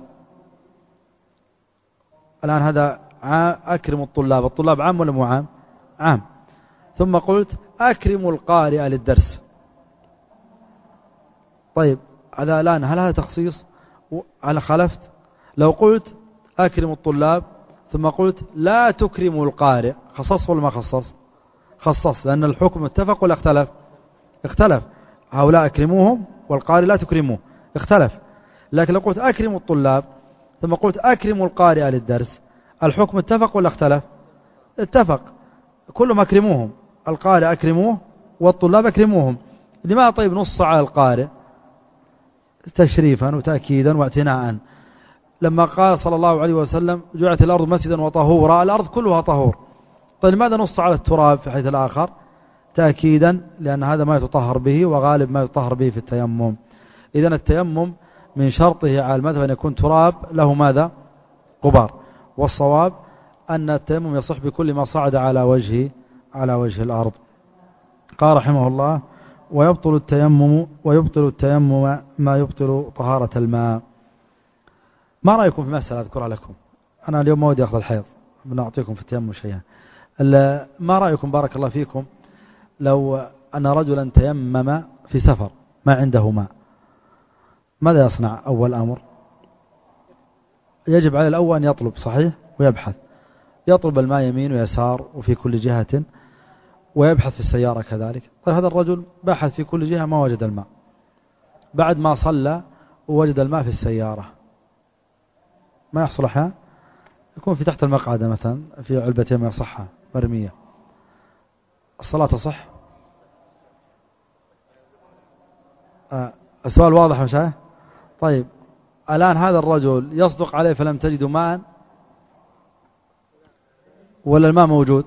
الآن هذا أكرموا الطلاب، الطلاب عام ولا مو عام؟ عام. ثم قلت أكرموا القارئ للدرس. طيب هذا الآن هل هذا تخصيص؟ هل خالفت؟ لو قلت أكرموا الطلاب ثم قلت لا تكرموا القارئ، خصص ولا ما خصص؟ خصص، لأن الحكم اتفق ولا اختلف؟ اختلف. هؤلاء أكرموهم والقارئ لا تكرموه، اختلف. لكن لو قلت أكرموا الطلاب ثم قلت أكرموا القارئ للدرس، الحكم اتفق ولا اختلف؟ اتفق. كلهم أكرموهم، القارئ أكرموه والطلاب أكرموهم. لماذا طيب نص على القارئ؟ تشريفا وتأكيدا واعتناء. لما قال صلى الله عليه وسلم جعلت الأرض مسجدا وطهورا، الأرض كلها طهور. طيب لماذا نص على التراب في حيث الآخر؟ تأكيدا، لأن هذا ما يتطهر به وغالب ما يتطهر به في التيمم. إذن التيمم من شرطه على المذهب أن يكون تراب له ماذا؟ غبار. والصواب أن التيمم يصح بكل ما صعد على وجه الأرض. قال رحمه الله ويبطل التيمم ما يبطل طهارة الماء. ما رأيكم في مسألة أذكرها لكم؟ أنا اليوم ما ودي أخذ الحيض، بنعطيكم في التيمم شيئا. ما رأيكم بارك الله فيكم لو أن رجلا تيمم في سفر ما عنده ماء، ماذا يصنع؟ أول أمر يجب على الأول أن يطلب، صحيح، ويبحث، يطلب الماء يمين ويسار وفي كل جهة، ويبحث في السيارة كذلك. طيب هذا الرجل بحث في كل جهة ما وجد الماء، بعد ما صلى ووجد الماء في السيارة، ما يحصل أحيانا يكون في تحت المقعدة مثلا في علبتين ما يصحها مرمية، الصلاة تصح؟ السؤال واضح مشايخ؟ طيب الآن هذا الرجل يصدق عليه فلم تجدوا ماء ولا الماء موجود؟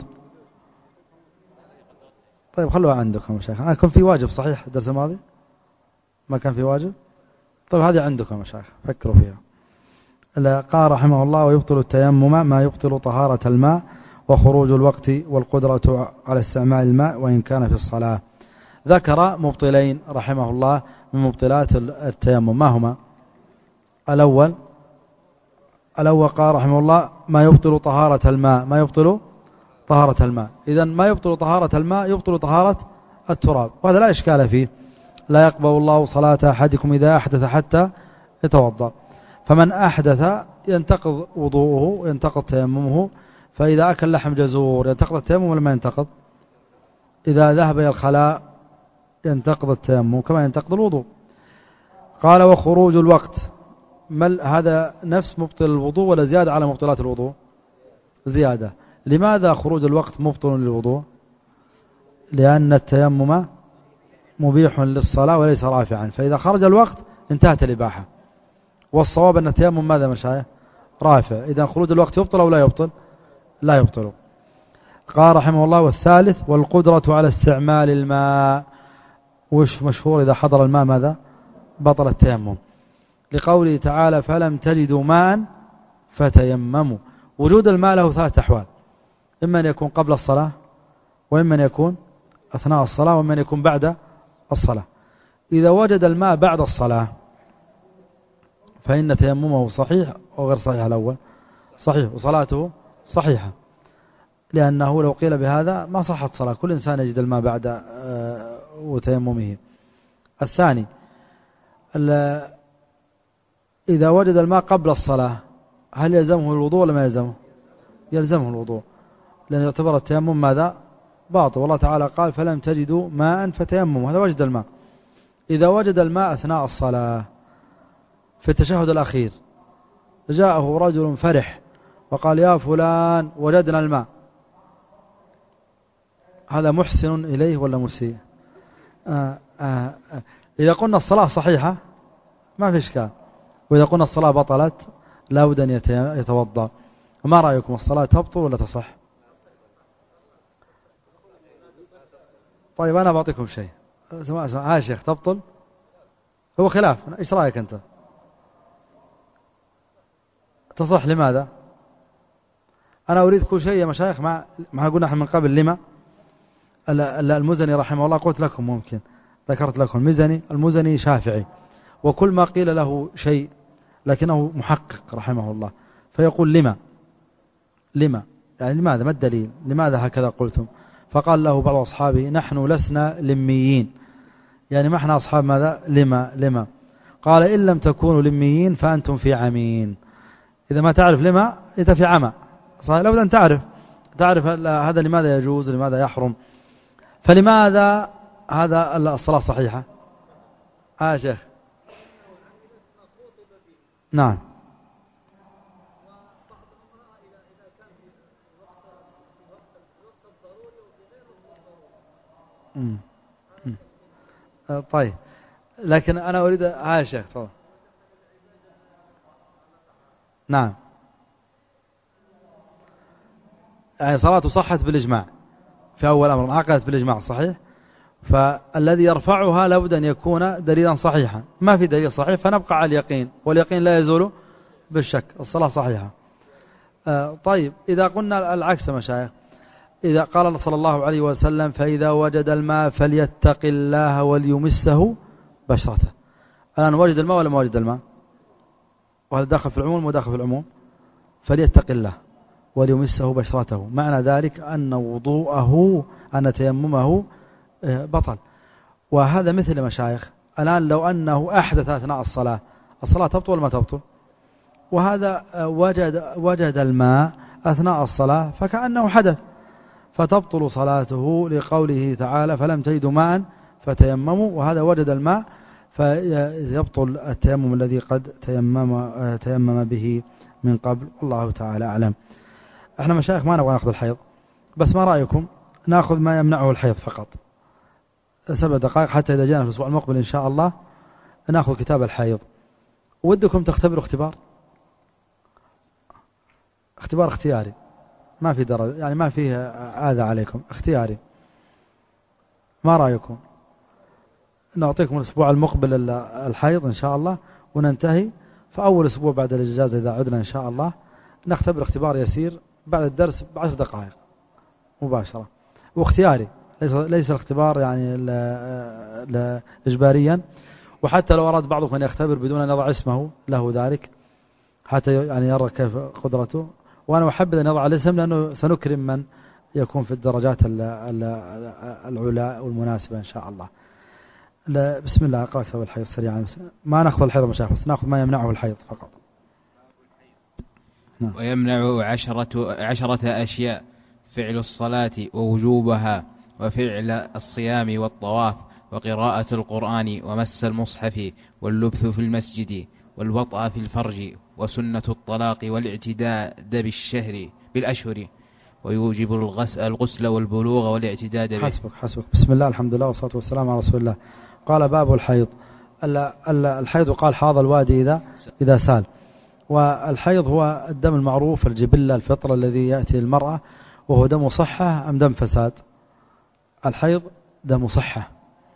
طيب خلوها عندكم يا شيخ. كان في واجب صحيح الدرس الماضي؟ ما كان في واجب؟ طيب هذه عندكم يا شيخ، فكروا فيها. قال رحمه الله ويبطل التيمم ما يبطل طهارة الماء وخروج الوقت والقدرة على استعمال الماء وإن كان في الصلاة. ذكر مبطلين رحمه الله من مبطلات التيمم، ما هما؟ الأول قال رحمه الله ما يبطل طهارة الماء، ما يبطل طهارة الماء. إذن ما يبطل طهارة الماء يبطل طهارة التراب، وهذا لا إشكال فيه. لا يقبل الله صلاة أحدكم إذا أحدث حتى يتوضأ. فمن أحدث ينتقض وضوءه وينتقض تيممه. فإذا أكل لحم جزور ينتقض التيمم ولا ما ينتقض؟ إذا ذهب إلى الخلاء ينتقض التيمم كما ينتقض الوضوء. قال وخروج الوقت، هذا نفس مبطل الوضوء ولا زيادة على مبطلات الوضوء؟ زيادة. لماذا خروج الوقت مبطل للوضوء؟ لأن التيمم مبيح للصلاة وليس رافعا، فإذا خرج الوقت انتهت الإباحة، والصواب أن التيمم ماذا مشايخ؟ رافع. إذا خروج الوقت يبطل أو لا يبطل؟ لا يبطل. قال رحمه الله والثالث والقدرة على استعمال الماء. وش مشهور إذا حضر الماء ماذا؟ بطل التيمم، لقوله تعالى فلم تجدوا ماء فتيمموا. وجود الماء له ثلاث أحوال، إما أن يكون قبل الصلاة، وإما أن يكون أثناء الصلاة، وإما أن يكون بعد الصلاة. إذا وجد الماء بعد الصلاة فإن تيممه صحيح أو غير صحيح؟ الأول صحيح، وصلاته صحيحة، لأنه لو قيل بهذا ما صحت صلاة، كل إنسان يجد الماء بعد وتيممه. الثاني إذا وجد الماء قبل الصلاة هل يلزمه الوضوء ولا ما يلزمه؟ يلزمه الوضوء، لأن يعتبر التيمم ماذا؟ باطل، والله تعالى قال فلم تجدوا ماء فتيمموا، هذا وجد الماء. إذا وجد الماء أثناء الصلاة في التشهد الأخير جاءه رجل فرح وقال يا فلان وجدنا الماء، هذا محسن إليه ولا مسيء؟ إذا قلنا الصلاة صحيحة ما في إشكال، وإذا قلنا الصلاة بطلت لا بد أن يتوضأ. وما رأيكم، الصلاة تبطل ولا تصح؟ طيب أنا بعطيكم شيء، ها شيخ تبطل؟ هو خلاف، إيش رأيك أنت؟ تصح. لماذا؟ أنا أريد كل شيء يا مشايخ، ما قلنا من قبل لما المزني رحمه الله، قلت لكم ممكن ذكرت لكم المزني شافعي، وكل ما قيل له شيء لكنه محقق رحمه الله، فيقول لما يعني لماذا، ما الدليل، لماذا هكذا قلتم؟ فقال له بعض أصحابه نحن لسنا لميين، يعني ما احنا أصحاب ماذا؟ لما قال إن لم تكونوا لميين فأنتم في عمين. إذا ما تعرف لما أنت في عمى، صحيح، لابد أن تعرف هذا لماذا يجوز لماذا يحرم. فلماذا هذا الصلاة صحيحة؟ شيخ نعم. طيب، لكن أنا أريد يا شيخ طبعا. نعم، يعني صلاته صحت بالإجماع في أول أمر، انعقدت بالإجماع صحيح، فالذي يرفعها لابد أن يكون دليلا صحيحا، ما في دليل صحيح فنبقى على اليقين، واليقين لا يزول بالشك، الصلاة صحيحة. طيب إذا قلنا العكس مشايخ، إذا قال صلى الله عليه وسلم فإذا وجد الماء فليتق الله وليمسه بشرته، الآن وجد الماء ولا ما وجد الماء؟ وهذا داخل في العموم وداخل في العموم. فليتق الله وليمسه بشرته، معنى ذلك أن وضوءه أن تيممه بطل. وهذا مثل مشايخ الآن لو أنه أحدث أثناء الصلاة تبطل ولا ما تبطل؟ وهذا وجد الماء أثناء الصلاة فكأنه حدث، فتبطل صلاته لقوله تعالى فلم تجدوا ماء فتيمموا، وهذا وجد الماء فيبطل التيمم الذي قد تيمم به من قبل. الله تعالى أعلم. احنا مشايخ ما نبغى ناخذ الحيض، بس ما رأيكم ناخذ ما يمنعه الحيض فقط 7 دقائق، حتى إذا جاءنا في الأسبوع المقبل إن شاء الله ناخذ كتاب الحيض. ودكم تختبروا اختبار اختياري، ما في درجة، يعني ما فيه آذى عليكم، اختياري. ما رأيكم نعطيكم الأسبوع المقبل الحيض إن شاء الله، وننتهي فأول أسبوع بعد الإجازة إذا عدنا إن شاء الله نختبر اختبار يسير بعد الدرس ب10 دقائق مباشرة، واختياري، ليس الاختبار يعني إجباريا. وحتى لو أراد بعضكم أن يختبر بدون أن يضع اسمه له ذلك، حتى يعني يرى كيف قدرته. وأنا أحب أن يضع الاسم لأنه سنكرم من يكون في الدرجات العلى والمناسبة إن شاء الله. بسم الله. أقرأ كتاب الحيض سريعا، ما نأخذ الحيض مشايخ، بس نأخذ ما يمنعه الحيض فقط. ويمنع 10 أشياء: فعل الصلاة ووجوبها، وفعل الصيام والطواف، وقراءة القرآن ومس المصحف واللبث في المسجد والوطأ في الفرج وسنة الطلاق والاعتداد بالأشهر ويوجب الغسل والبلوغ والاعتداد به. حسبك. بسم الله الحمد لله والصلاة والسلام على رسول الله. قال باب الحيض. الحيض قال حاض الوادي إذا سال. والحيض هو الدم المعروف الجبلة الفطرة الذي يأتي المرأة، وهو دم صحة أم دم فساد؟ الحيض دم صحة.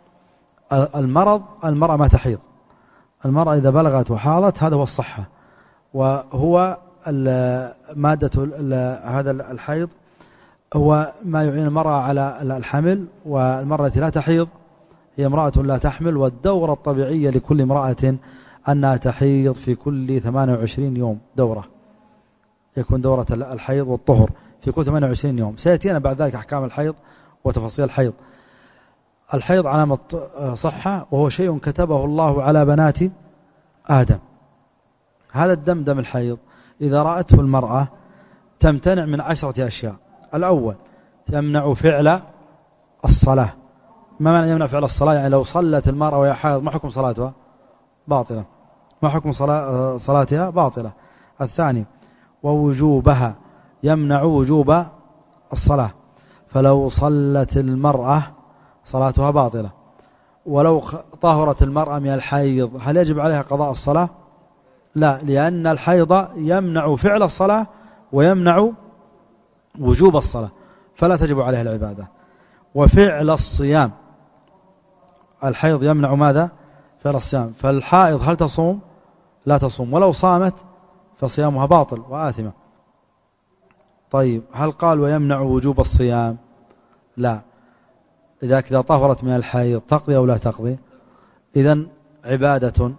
المرأة ما تحيض. المرأة إذا بلغت وحاضت هذا هو الصحة، وهو مادة هذا الحيض هو ما يعين المرأة على الحمل. والمرأة التي لا تحيض هي امرأة لا تحمل، والدورة الطبيعية لكل امرأة أنها تحيض في كل 28 يوم دورة، يكون دورة الحيض والطهر في كل 28 يوم. سيأتينا بعد ذلك أحكام الحيض وتفاصيل الحيض. الحيض علامة صحة، وهو شيء كتبه الله على بنات آدم. هذا الدم دم الحيض إذا رأته المرأة تمتنع من 10 أشياء. الأول يمنع فعل الصلاة. ما معنى يمنع فعل الصلاة؟ يعني لو صلت المرأة وهي حائض ما حكم صلاتها؟ باطلة. ما حكم صلاتها؟ باطلة. الثاني ووجوبها، يمنع وجوب الصلاة، فلو صلت المرأة صلاتها باطلة. ولو طهرت المرأة من الحيض هل يجب عليها قضاء الصلاة؟ لا، لأن الحيض يمنع فعل الصلاة ويمنع وجوب الصلاة، فلا تجب عليها العبادة. وفعل الصيام، الحيض يمنع ماذا؟ فعل الصيام. فالحائض هل تصوم؟ لا تصوم، ولو صامت فصيامها باطل وآثمة. طيب هل قال ويمنع وجوب الصيام؟ لا. إذا طهرت من الحيض تقضي أو لا تقضي؟ إذن عبادة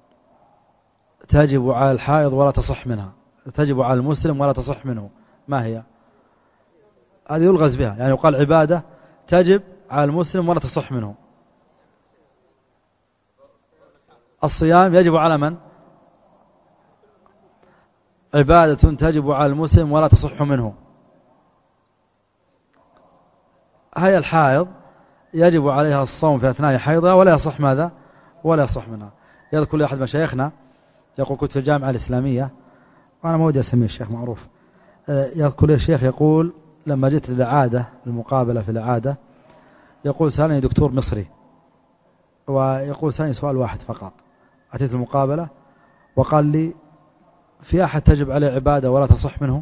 تجب على الحائض ولا تصح منها، تجب على المسلم ولا تصح منه، ما هي؟ هذه يلغز بها، يعني يقال عبادة تجب على المسلم ولا تصح منه. الصيام يجب على من؟ عبادة تجب على المسلم ولا تصح منه. هي الحائض يجب عليها الصوم في أثناء حيضها ولا يصح ماذا؟ ولا يصح منها. يذكر لي أحد مشايخنا يقول كنت في الجامعة الإسلامية، وأنا ما ودي أسميه الشيخ معروف، يذكر لي الشيخ يقول لما جيت للعادة المقابلة في العادة، يقول سألني دكتور مصري ويقول سألني سؤال واحد فقط. أتيت المقابلة وقال لي في أحد تجب عليه عبادة ولا تصح منه؟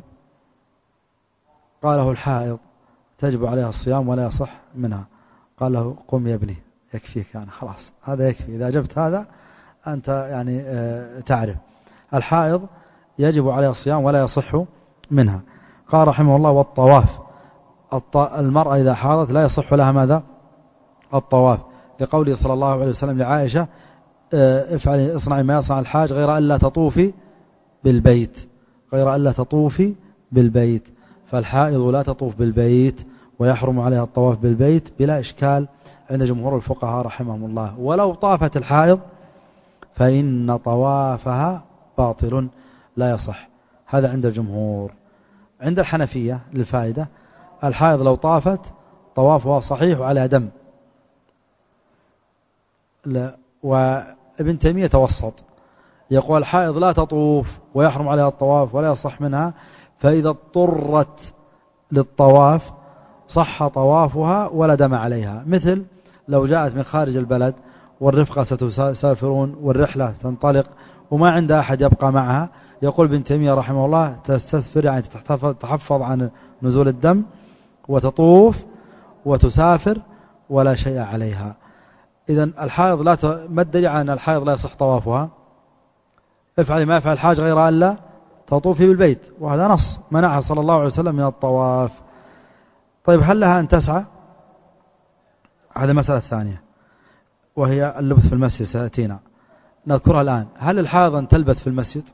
قاله الحائض تجب عليها الصيام ولا يصح منها. قال له قم يا ابني يكفيك، أنا خلاص هذا يكفي، إذا جبت هذا أنت يعني تعرف. الحائض يجب عليها الصيام ولا يصح منها. قال رحمه الله والطواف، المرأة إذا حاضت لا يصح لها ماذا؟ الطواف، لقوله صلى الله عليه وسلم لعائشة افعلي اصنعي ما يصنع الحاج غير ألا تطوفي بالبيت، غير ألا تطوفي بالبيت. فالحائض لا تطوف بالبيت ويحرم عليها الطواف بالبيت بلا إشكال عند جمهور الفقهاء رحمهم الله. ولو طافت الحائض فإن طوافها باطل لا يصح، هذا عند الجمهور. عند الحنفية للفائدة الحائض لو طافت طوافها صحيح وعلى دم. وابن تيمية توسط، يقول الحائض لا تطوف ويحرم عليها الطواف ولا يصح منها، فإذا اضطرت للطواف صح طوافها ولا دم عليها. مثل لو جاءت من خارج البلد والرفقة ستسافرون والرحلة تنطلق وما عند أحد يبقى معها، يقول ابن تيمية رحمه الله تستسفر، يعني تحفظ عن نزول الدم وتطوف وتسافر ولا شيء عليها. إذن الحائض ما الدليل على أن الحائض لا يصح طوافها؟ افعلي ما يفعل الحاج غير أن لا تطوفي بالبيت، وهذا نص منعها صلى الله عليه وسلم من الطواف. طيب هل لها أن تسعى؟ هذا مسألة ثانية وهي اللبث في المسجد، سيأتينا نذكرها الآن. هل الحائض أن تلبث في المسجد؟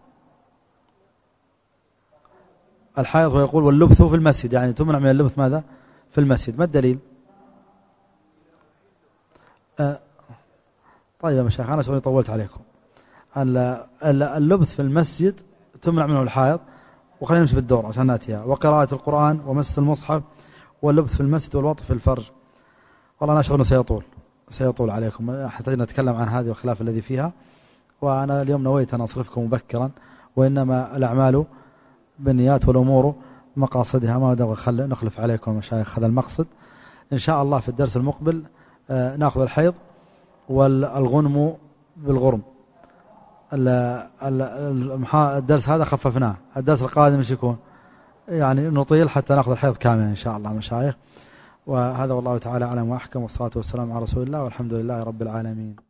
الحائض هو يقول واللبث في المسجد، يعني تمنع من اللبث ماذا؟ في المسجد. ما الدليل؟ طيب يا مشايخ أنا شوي طولت عليكم. اللبث في المسجد تمنع منه الحائض، وخلينا نمشي بالدور عشان نأتيها. وقراءة القرآن ومس المصحف واللبث في المسجد والوطء في الفرج. والله أنا أشعر أنه سيطول، سيطول عليكم حتى نتكلم عن هذه والخلاف الذي فيها. وأنا اليوم نويت أن أصرفكم مبكرا، وإنما الأعمال بالنيات والأمور مقاصدها، ما نخلف عليكم مشايخ هذا المقصد. إن شاء الله في الدرس المقبل نأخذ الحيض والغنم بالغرم. الدرس هذا خففناه، الدرس القادم ايش يكون؟ يعني نطيل حتى نأخذ الحيض كامل إن شاء الله مشايخ. وهذا والله تعالى أعلم وأحكم، والصلاة والسلام على رسول الله، والحمد لله رب العالمين.